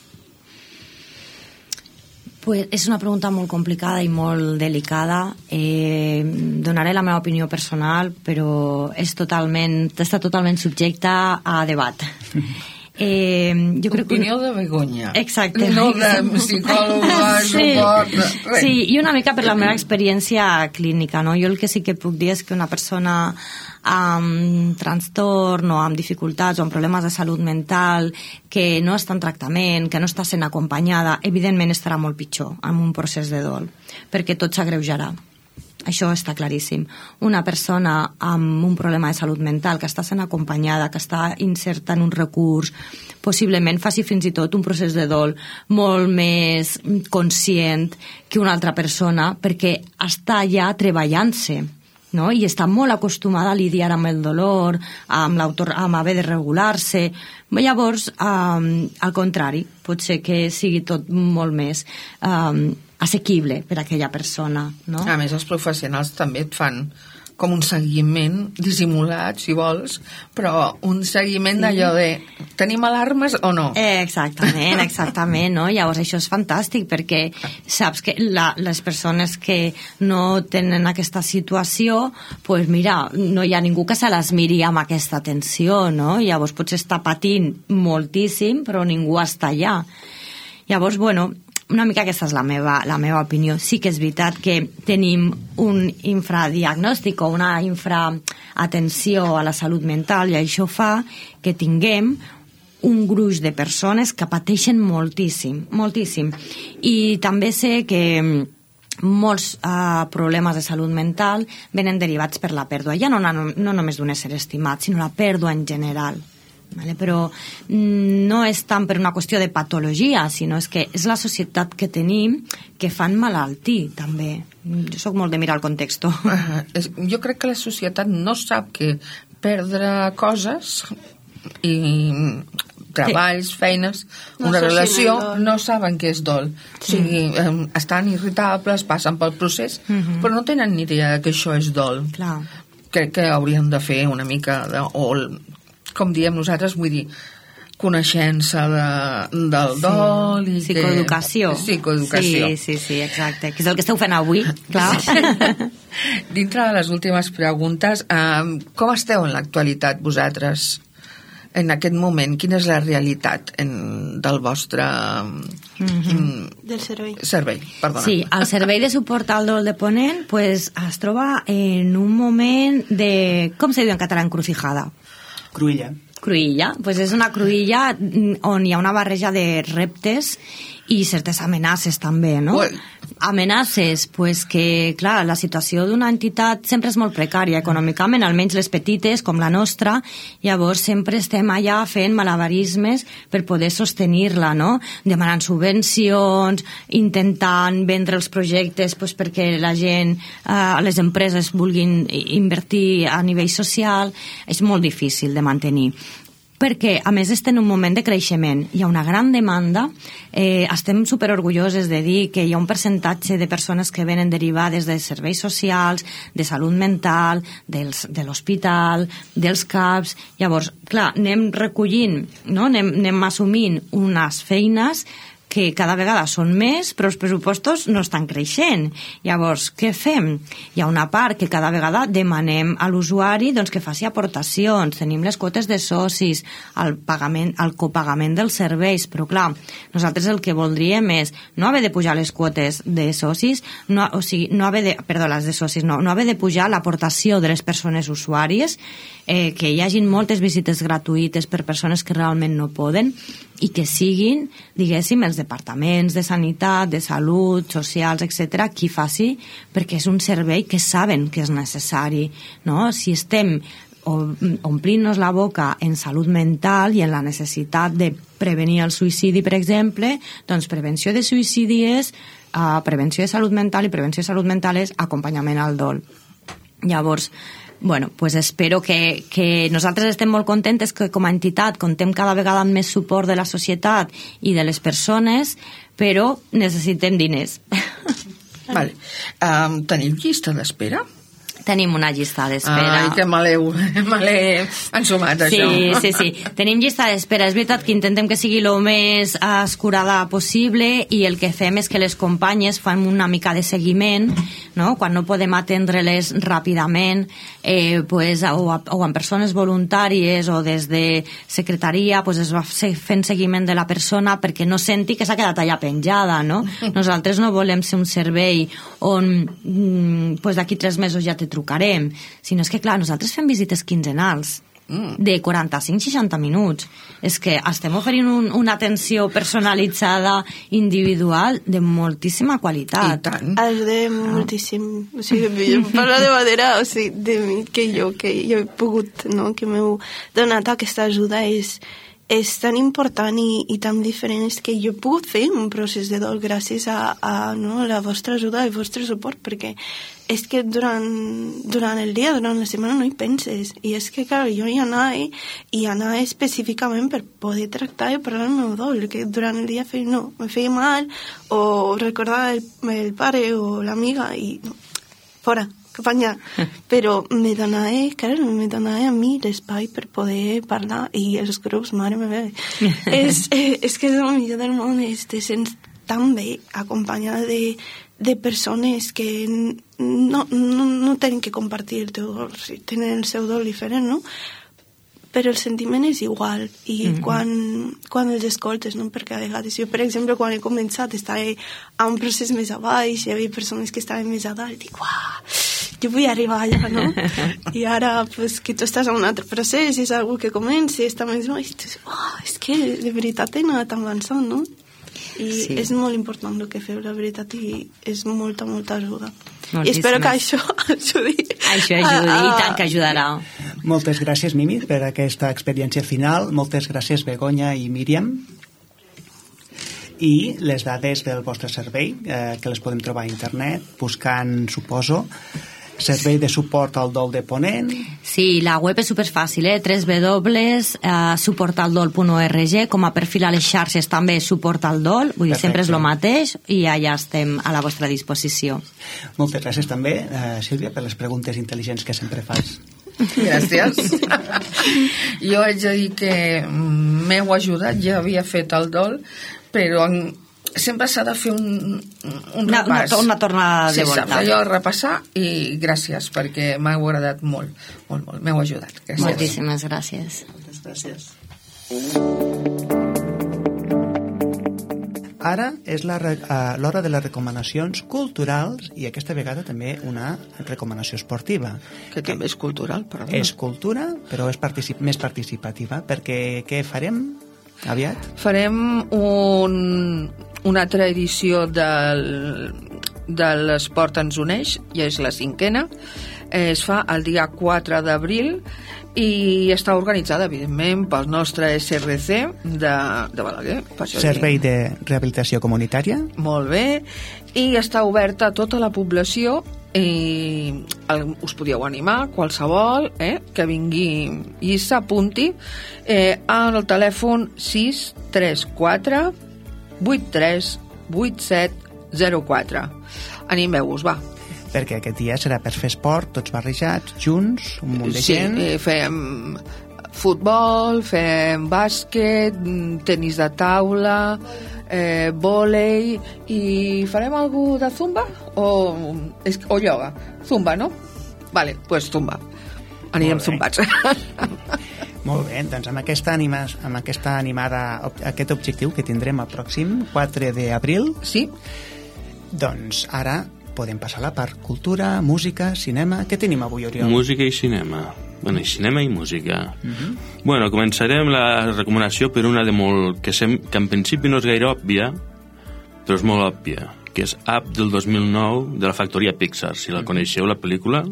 Speaker 4: Pues és una pregunta molt complicada i molt delicada. Eh, donaré la meva opinió personal, però és totalment, està totalment subjecta a debat. Eh, jo crec
Speaker 6: opinió
Speaker 4: que...
Speaker 6: de Begoña.
Speaker 4: Exacte.
Speaker 6: No de psicòloga,
Speaker 4: sí.
Speaker 6: suport... Res.
Speaker 4: Sí, i una mica per la meva experiència clínica, no? Jo el que sí que puc dir és que una persona amb trastorn o amb dificultats o amb problemes de salut mental que no està en tractament, que no està sent acompanyada, evidentment estarà molt pitjor en un procés de dol, perquè tot s'agreujarà. Això està claríssim. Una persona amb un problema de salut mental que està sent acompanyada, que està inserta en un recurs, possiblement faci fins i tot un procés de dol molt més conscient que una altra persona, perquè està ja treballant-se, no? I està molt acostumada a lidiar amb el dolor, amb, amb haver de regular-se. Llavors, um, al contrari, pot ser que sigui tot molt més um, assequible per a aquella persona, no?
Speaker 6: A més, els professionals també et fan com un seguiment dissimulat, si vols, però un seguiment sí. d'allò de tenim alarmes o no?
Speaker 4: Eh, exactament, exactament, no? Llavors això és fantàstic perquè saps que la, les persones que no tenen aquesta situació, pues mira, no hi ha ningú que se les miri amb aquesta atenció, no? Llavors potser està patint moltíssim, però ningú està allà. Llavors, bueno, una mica aquesta és la meva, la meva opinió. Sí que és veritat que tenim un infradiagnòstic o una infraatenció a la salut mental, i això fa que tinguem un gruix de persones que pateixen moltíssim, moltíssim. I també sé que molts uh, problemes de salut mental venen derivats per la pèrdua, ja no, no, no només d'un ésser estimat, sinó la pèrdua en general. Vale, però no és tant per una qüestió de patologia, sinó és que és la societat que tenim que fan malaltir, també. Jo soc molt de mirar el context.
Speaker 6: Uh, jo crec que la societat no sap que perdre coses i treballs, feines, no una relació, no saben què és dol. Sí. O sigui, eh, estan irritables, passen pel procés, uh-huh. però no tenen ni idea que això és dol.
Speaker 4: Clar.
Speaker 6: Crec que haurien de fer una mica de... O, com diem nosaltres, vull dir, coneixença de, del sí. dol i
Speaker 4: psicoeducació.
Speaker 6: Que... Psicoeducació.
Speaker 4: Sí, sí, sí, exacte. Que és el que esteu fent avui, clar.
Speaker 6: Dintre de les últimes preguntes, eh, com esteu en l'actualitat vosaltres en aquest moment? Quina és la realitat en, del vostre
Speaker 3: mm-hmm. in, del servei?
Speaker 6: Servei, perdona.
Speaker 4: Sí, el servei de suport al dol de Ponent pues, es troba en un moment de, com se diu en català, encrucijada.
Speaker 2: Cruïlla.
Speaker 4: Cruïlla, pues és una cruïlla on hi ha una barreja de reptes i certes amenaces també, no?
Speaker 6: Well.
Speaker 4: Amenaces, pues que, clar, la situació d'una entitat sempre és molt precària econòmicament, almenys les petites, com la nostra, llavors sempre estem allà fent malabarismes per poder sostenir-la, no? Demanant subvencions, intentant vendre els projectes pues, perquè la gent, eh, les empreses vulguin invertir a nivell social, és molt difícil de mantenir. perquè a més estem en un moment de creixement, hi ha una gran demanda, eh, estem superorgulloses de dir que hi ha un percentatge de persones que venen derivades de serveis socials, de salut mental, dels, de l'hospital, dels C A Ps. Llavors, clar, anem recollint, no? anem, anem assumint unes feines que cada vegada són més, però els pressupostos no estan creixent. Llavors, què fem? Hi ha una part que cada vegada demanem a l'usuari doncs, que faci aportacions, tenim les quotes de socis, el, pagament, el copagament dels serveis, però clar, nosaltres el que voldríem és no haver de pujar les quotes de socis, no, o sigui, no haver de, perdó, les de socis, no, no haver de pujar l'aportació de les persones usuàries, eh, que hi hagin moltes visites gratuïtes per persones que realment no poden, i que siguin, diguéssim, els departaments de sanitat, de salut, socials, etcètera, qui faci, perquè és un servei que saben que és necessari, no? Si estem omplint-nos la boca en salut mental i en la necessitat de prevenir el suïcidi, per exemple, doncs prevenció de suïcidi és uh, prevenció de salut mental, i prevenció de salut mental és acompanyament al dol. Llavors, bueno, pues espero que, que nosaltres estem molt contentes que com a entitat contem cada vegada amb més suport de la societat i de les persones, però necessitem diners.
Speaker 6: Vale. Um, tenim llista d'espera?
Speaker 4: Tenim una llista d'espera.
Speaker 6: Ai, que me l'he ensumat,
Speaker 4: sí,
Speaker 6: això.
Speaker 4: Sí, sí, sí. Tenim llista d'espera. És veritat que intentem que sigui el més escurada possible, i el que fem és que les companyes fan una mica de seguiment, no? Quan no podem atendre-les ràpidament, eh, pues, o, a, o amb persones voluntàries o des de secretaria, pues, es va fent seguiment de la persona perquè no senti que s'ha quedat allà penjada, no? Nosaltres no volem ser un servei on pues, d'aquí tres mesos ja te trucarem, sinó és que, clar, nosaltres fem visites quinzenals de quaranta-cinc a seixanta minuts. És que estem oferint un, una atenció personalitzada, individual, de moltíssima qualitat.
Speaker 6: I tant.
Speaker 3: Ajudem ah. moltíssim. O sigui, jo parlo de manera, o sigui, de mi, que jo, que jo he pogut, no?, que m'heu donat aquesta ajuda, és és tan important i, i tan diferent, és que jo he pogut fer un procés de dol gràcies a, a no, la vostra ajuda i el vostre suport, perquè és que durant, durant el dia, durant la setmana no hi penses, i és que clar, jo hi anava i anava específicament per poder tractar i parlar el meu dol, que durant el dia feia, no, me feia mal, o recordar el, el pare o l'amiga i no, fora, campanya, però me donava, claro, me donava a mi l'espai per poder parlar, i els grups, mare meva, és, és que és el millor del món, és te sents tan bé acompanyada de, de persones que no, no, no tenen que compartir el teu dol, si tenen el seu dol diferent, no? Però el sentiment és igual, i mm-hmm. quan, quan els escoltes, no? Perquè a vegades jo, per exemple, quan he començat estava a un procés més a baix, hi havia persones que estaven més a dalt, dic, uah, jo vull arribar allà, no? I ara, pues, que tu estàs en un altre procés, és algú que comença, està més baix, i tu dius, uah, és que de veritat he anat avançant, no? I sí. És molt important el que feu, la veritat, i és molta, molta ajuda. Moltíssimes. I espero que això ajudi.
Speaker 4: Això ajudi, i tant que ajudarà.
Speaker 2: Moltes gràcies, Mimi, per aquesta experiència final. Moltes gràcies, Begoña i Míriam. I les dades del vostre servei, eh, que les podem trobar a internet, buscant, suposo, servei de suport al dol de Ponent.
Speaker 4: Sí, la web és superfàcil, eh? w w w punt suportaldol punt org, com a perfil a les xarxes també suport al dol, vull dir, sempre és el mateix, i allà estem a la vostra disposició.
Speaker 2: Moltes gràcies també, eh, Sílvia, per les preguntes intel·ligents que sempre fas.
Speaker 6: Gràcies. Jo haig de dir que m'heu ajudat, ja havia fet el dol, però en sempre s'ha de fer un, un
Speaker 4: una,
Speaker 6: repàs.
Speaker 4: Una, una tornada de volta.
Speaker 6: Sí, s'ha de repassar, i gràcies, perquè m'heu agradat molt, molt, molt. M'heu ajudat. Gràcies.
Speaker 4: Moltíssimes gràcies.
Speaker 2: Moltes gràcies. Ara és l'hora de les recomanacions culturals, i aquesta vegada també una recomanació esportiva.
Speaker 6: Que també és cultural, perdó.
Speaker 2: És cultura, però és particip més participativa, perquè què farem aviat?
Speaker 6: Farem un, una altra edició del, de l'Esport ens uneix, ja és la cinquena, es fa el dia quatre d'abril i està organitzada, evidentment, pel nostre S R C de, de Balaguer.
Speaker 2: Servei de Rehabilitació Comunitària.
Speaker 6: Molt bé, i està oberta a tota la població i el, us podíeu animar, qualsevol, eh, que vingui i s'apunti eh, al telèfon sis tres quatre vuit tres vuit set zero quatre. Animeu-vos, va.
Speaker 2: Perquè aquest dia serà per fer esport, tots barrejats, junts, un munt de
Speaker 6: sí,
Speaker 2: gent.
Speaker 6: Sí, eh, fem futbol, fem bàsquet, tenis de taula, eh, vòlei, i farem algú de zumba o, o ioga? Zumba, no? Vale, pues zumba. Anirem zumbats.
Speaker 2: Molt bé, doncs amb aquesta, anima, amb aquesta animada, aquest objectiu que tindrem el pròxim quatre d'abril,
Speaker 6: sí.
Speaker 2: Doncs ara podem passar a la part cultura, música, cinema. Què tenim avui, Oriol?
Speaker 7: Música i cinema. Bueno, i cinema i música. Uh-huh. Bueno, començarem la recomanació per una de molt... que, sem... que en principi no és gaire òbvia, però és molt òbvia, que és Up del dos mil nou, de la factoria Pixar. Si la coneixeu, la pel·lícula...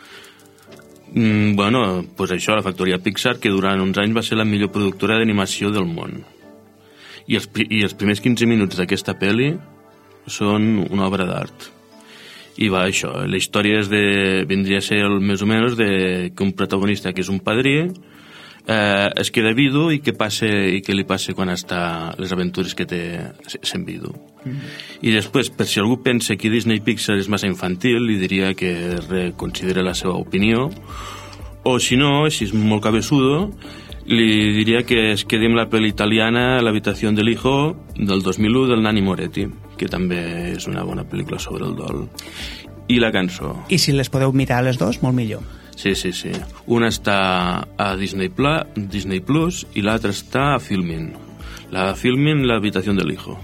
Speaker 7: Mm, bueno, pues això, la factoria Pixar, que durant uns anys va ser la millor productora d'animació del món. I els, i els primers quinze minuts d'aquesta pel·li són una obra d'art. I va, això, la història és de, vindria a ser el, més o menys de que un protagonista que és un padrí eh, es queda vidu i què passa, i què li passa quan està les aventures que té sent vidu. Mm-hmm. I després, per si algú pensa que Disney Pixar és massa infantil, li diria que reconsidera la seva opinió, o si no, si és molt cabeçudo, li diria que es quedi amb la pel·li italiana L'habitació del hijo del dos mil u del Nanni Moretti, que també és una bona pel·lícula sobre el dol. I la cançó.
Speaker 2: I si les podeu mirar les dos, molt millor.
Speaker 7: Sí, sí, sí. Una està a Disney, Pla, Disney Plus i l'altra està a Filmin. La Filmin, L'habitació del hijo.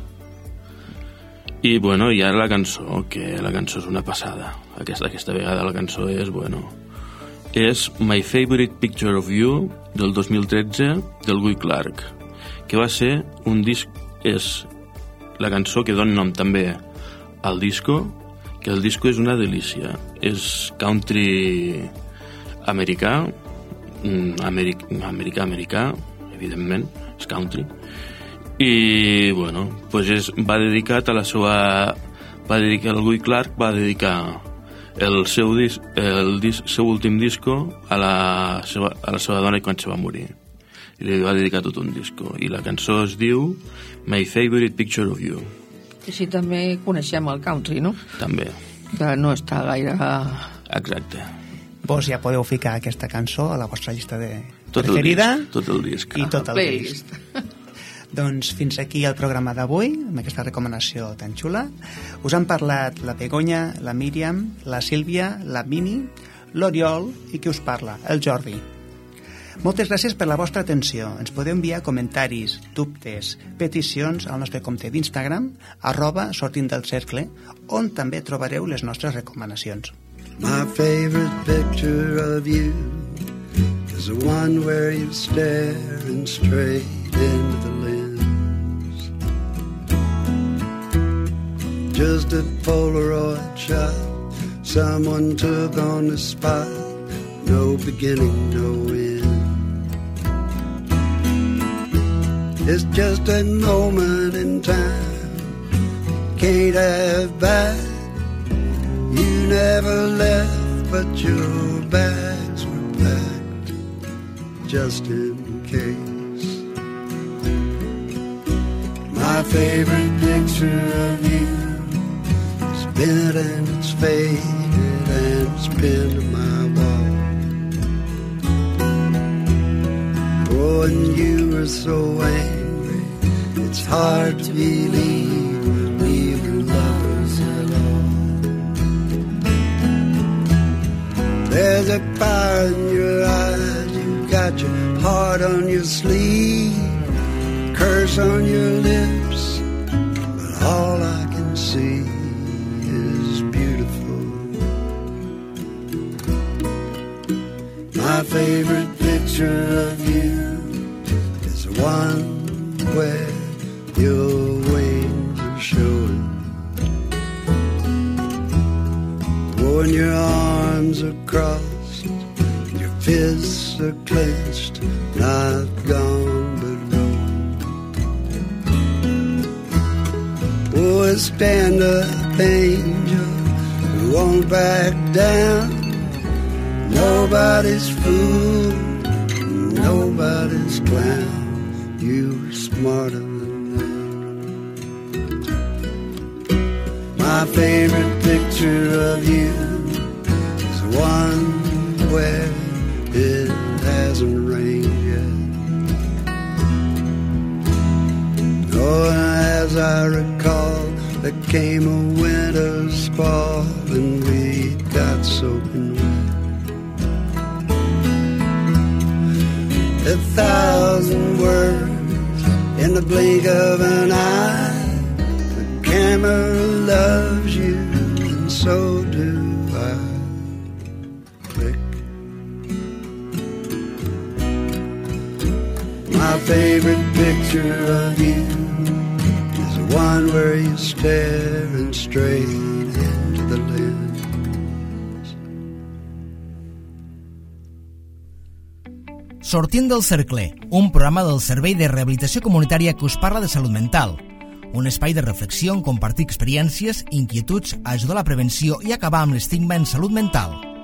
Speaker 7: I, bueno, i ara la cançó, que la cançó és una passada. Aquesta, aquesta vegada la cançó és, bueno... és My Favorite Picture of You del dos mil tretze del Guy Clark, que va ser un disc, és la cançó que dona nom també al disco, que el disco és una delícia, és country americà, americ, americà, americà, evidentment, és country, i bueno, pues és, va dedicat a la seva, va dedicar, el Guy Clark va dedicar el seu, dis, el dis, seu últim disco a la, seva, a la seva dona quan se va morir, i li va dedicar tot un disco, i la cançó es diu My Favorite Picture of You.
Speaker 6: I així també coneixem el country, no?
Speaker 7: També.
Speaker 6: Que no està gaire...
Speaker 7: Exacte.
Speaker 2: Vos ja podeu ficar aquesta cançó a la vostra llista de
Speaker 7: tot
Speaker 2: preferida.
Speaker 7: El disc, tot el disc.
Speaker 2: I tot el
Speaker 6: playlist.
Speaker 2: disc. Doncs fins aquí el programa d'avui, amb aquesta recomanació tan xula. Us han parlat la Begoña, la Míriam, la Sílvia, la Mini, l'Oriol i qui us parla, el Jordi. Moltes gràcies per la vostra atenció. Ens podeu enviar comentaris, dubtes, peticions al nostre compte d'Instagram, arroba sortint del cercle, on també trobareu les nostres recomanacions.
Speaker 8: My favorite picture of you is the one where you staring straight into the lens. Just a Polaroid shot someone took on the spot, no beginning, no end. It's just a moment in time, can't have back. You never left, but your bags were packed just in case. My favorite picture of you is bent and it's faded and it's pinned to my wall. Oh, and you were so angry, it's hard to believe we were lovers at all. There's a fire in your eyes, you've got your heart on your sleeve, curse on your lips, but all I can see is beautiful. My favorite picture of you is the one where your wings are showing. When your arms are crossed, your fists are clenched, not gone but rolling. Oh, stand up, angel, you won't back down. Nobody's fool, nobody's clown. You're smarter than that. My favorite picture of you is the one where it hasn't rained yet. Oh, and as I recall, there came a winter squall and we got soaking wet. A thousand words in the blink of an eye. The camera loves you and so do I. Rick. My favorite picture of you is the one where you staring straight into the lens.
Speaker 1: Sortint del cercle, un programa del Servei de Rehabilitació Comunitària que us parla de salut mental. Un espai de reflexió on compartir experiències, inquietuds, ajudar a la prevenció i acabar amb l'estigma en salut mental.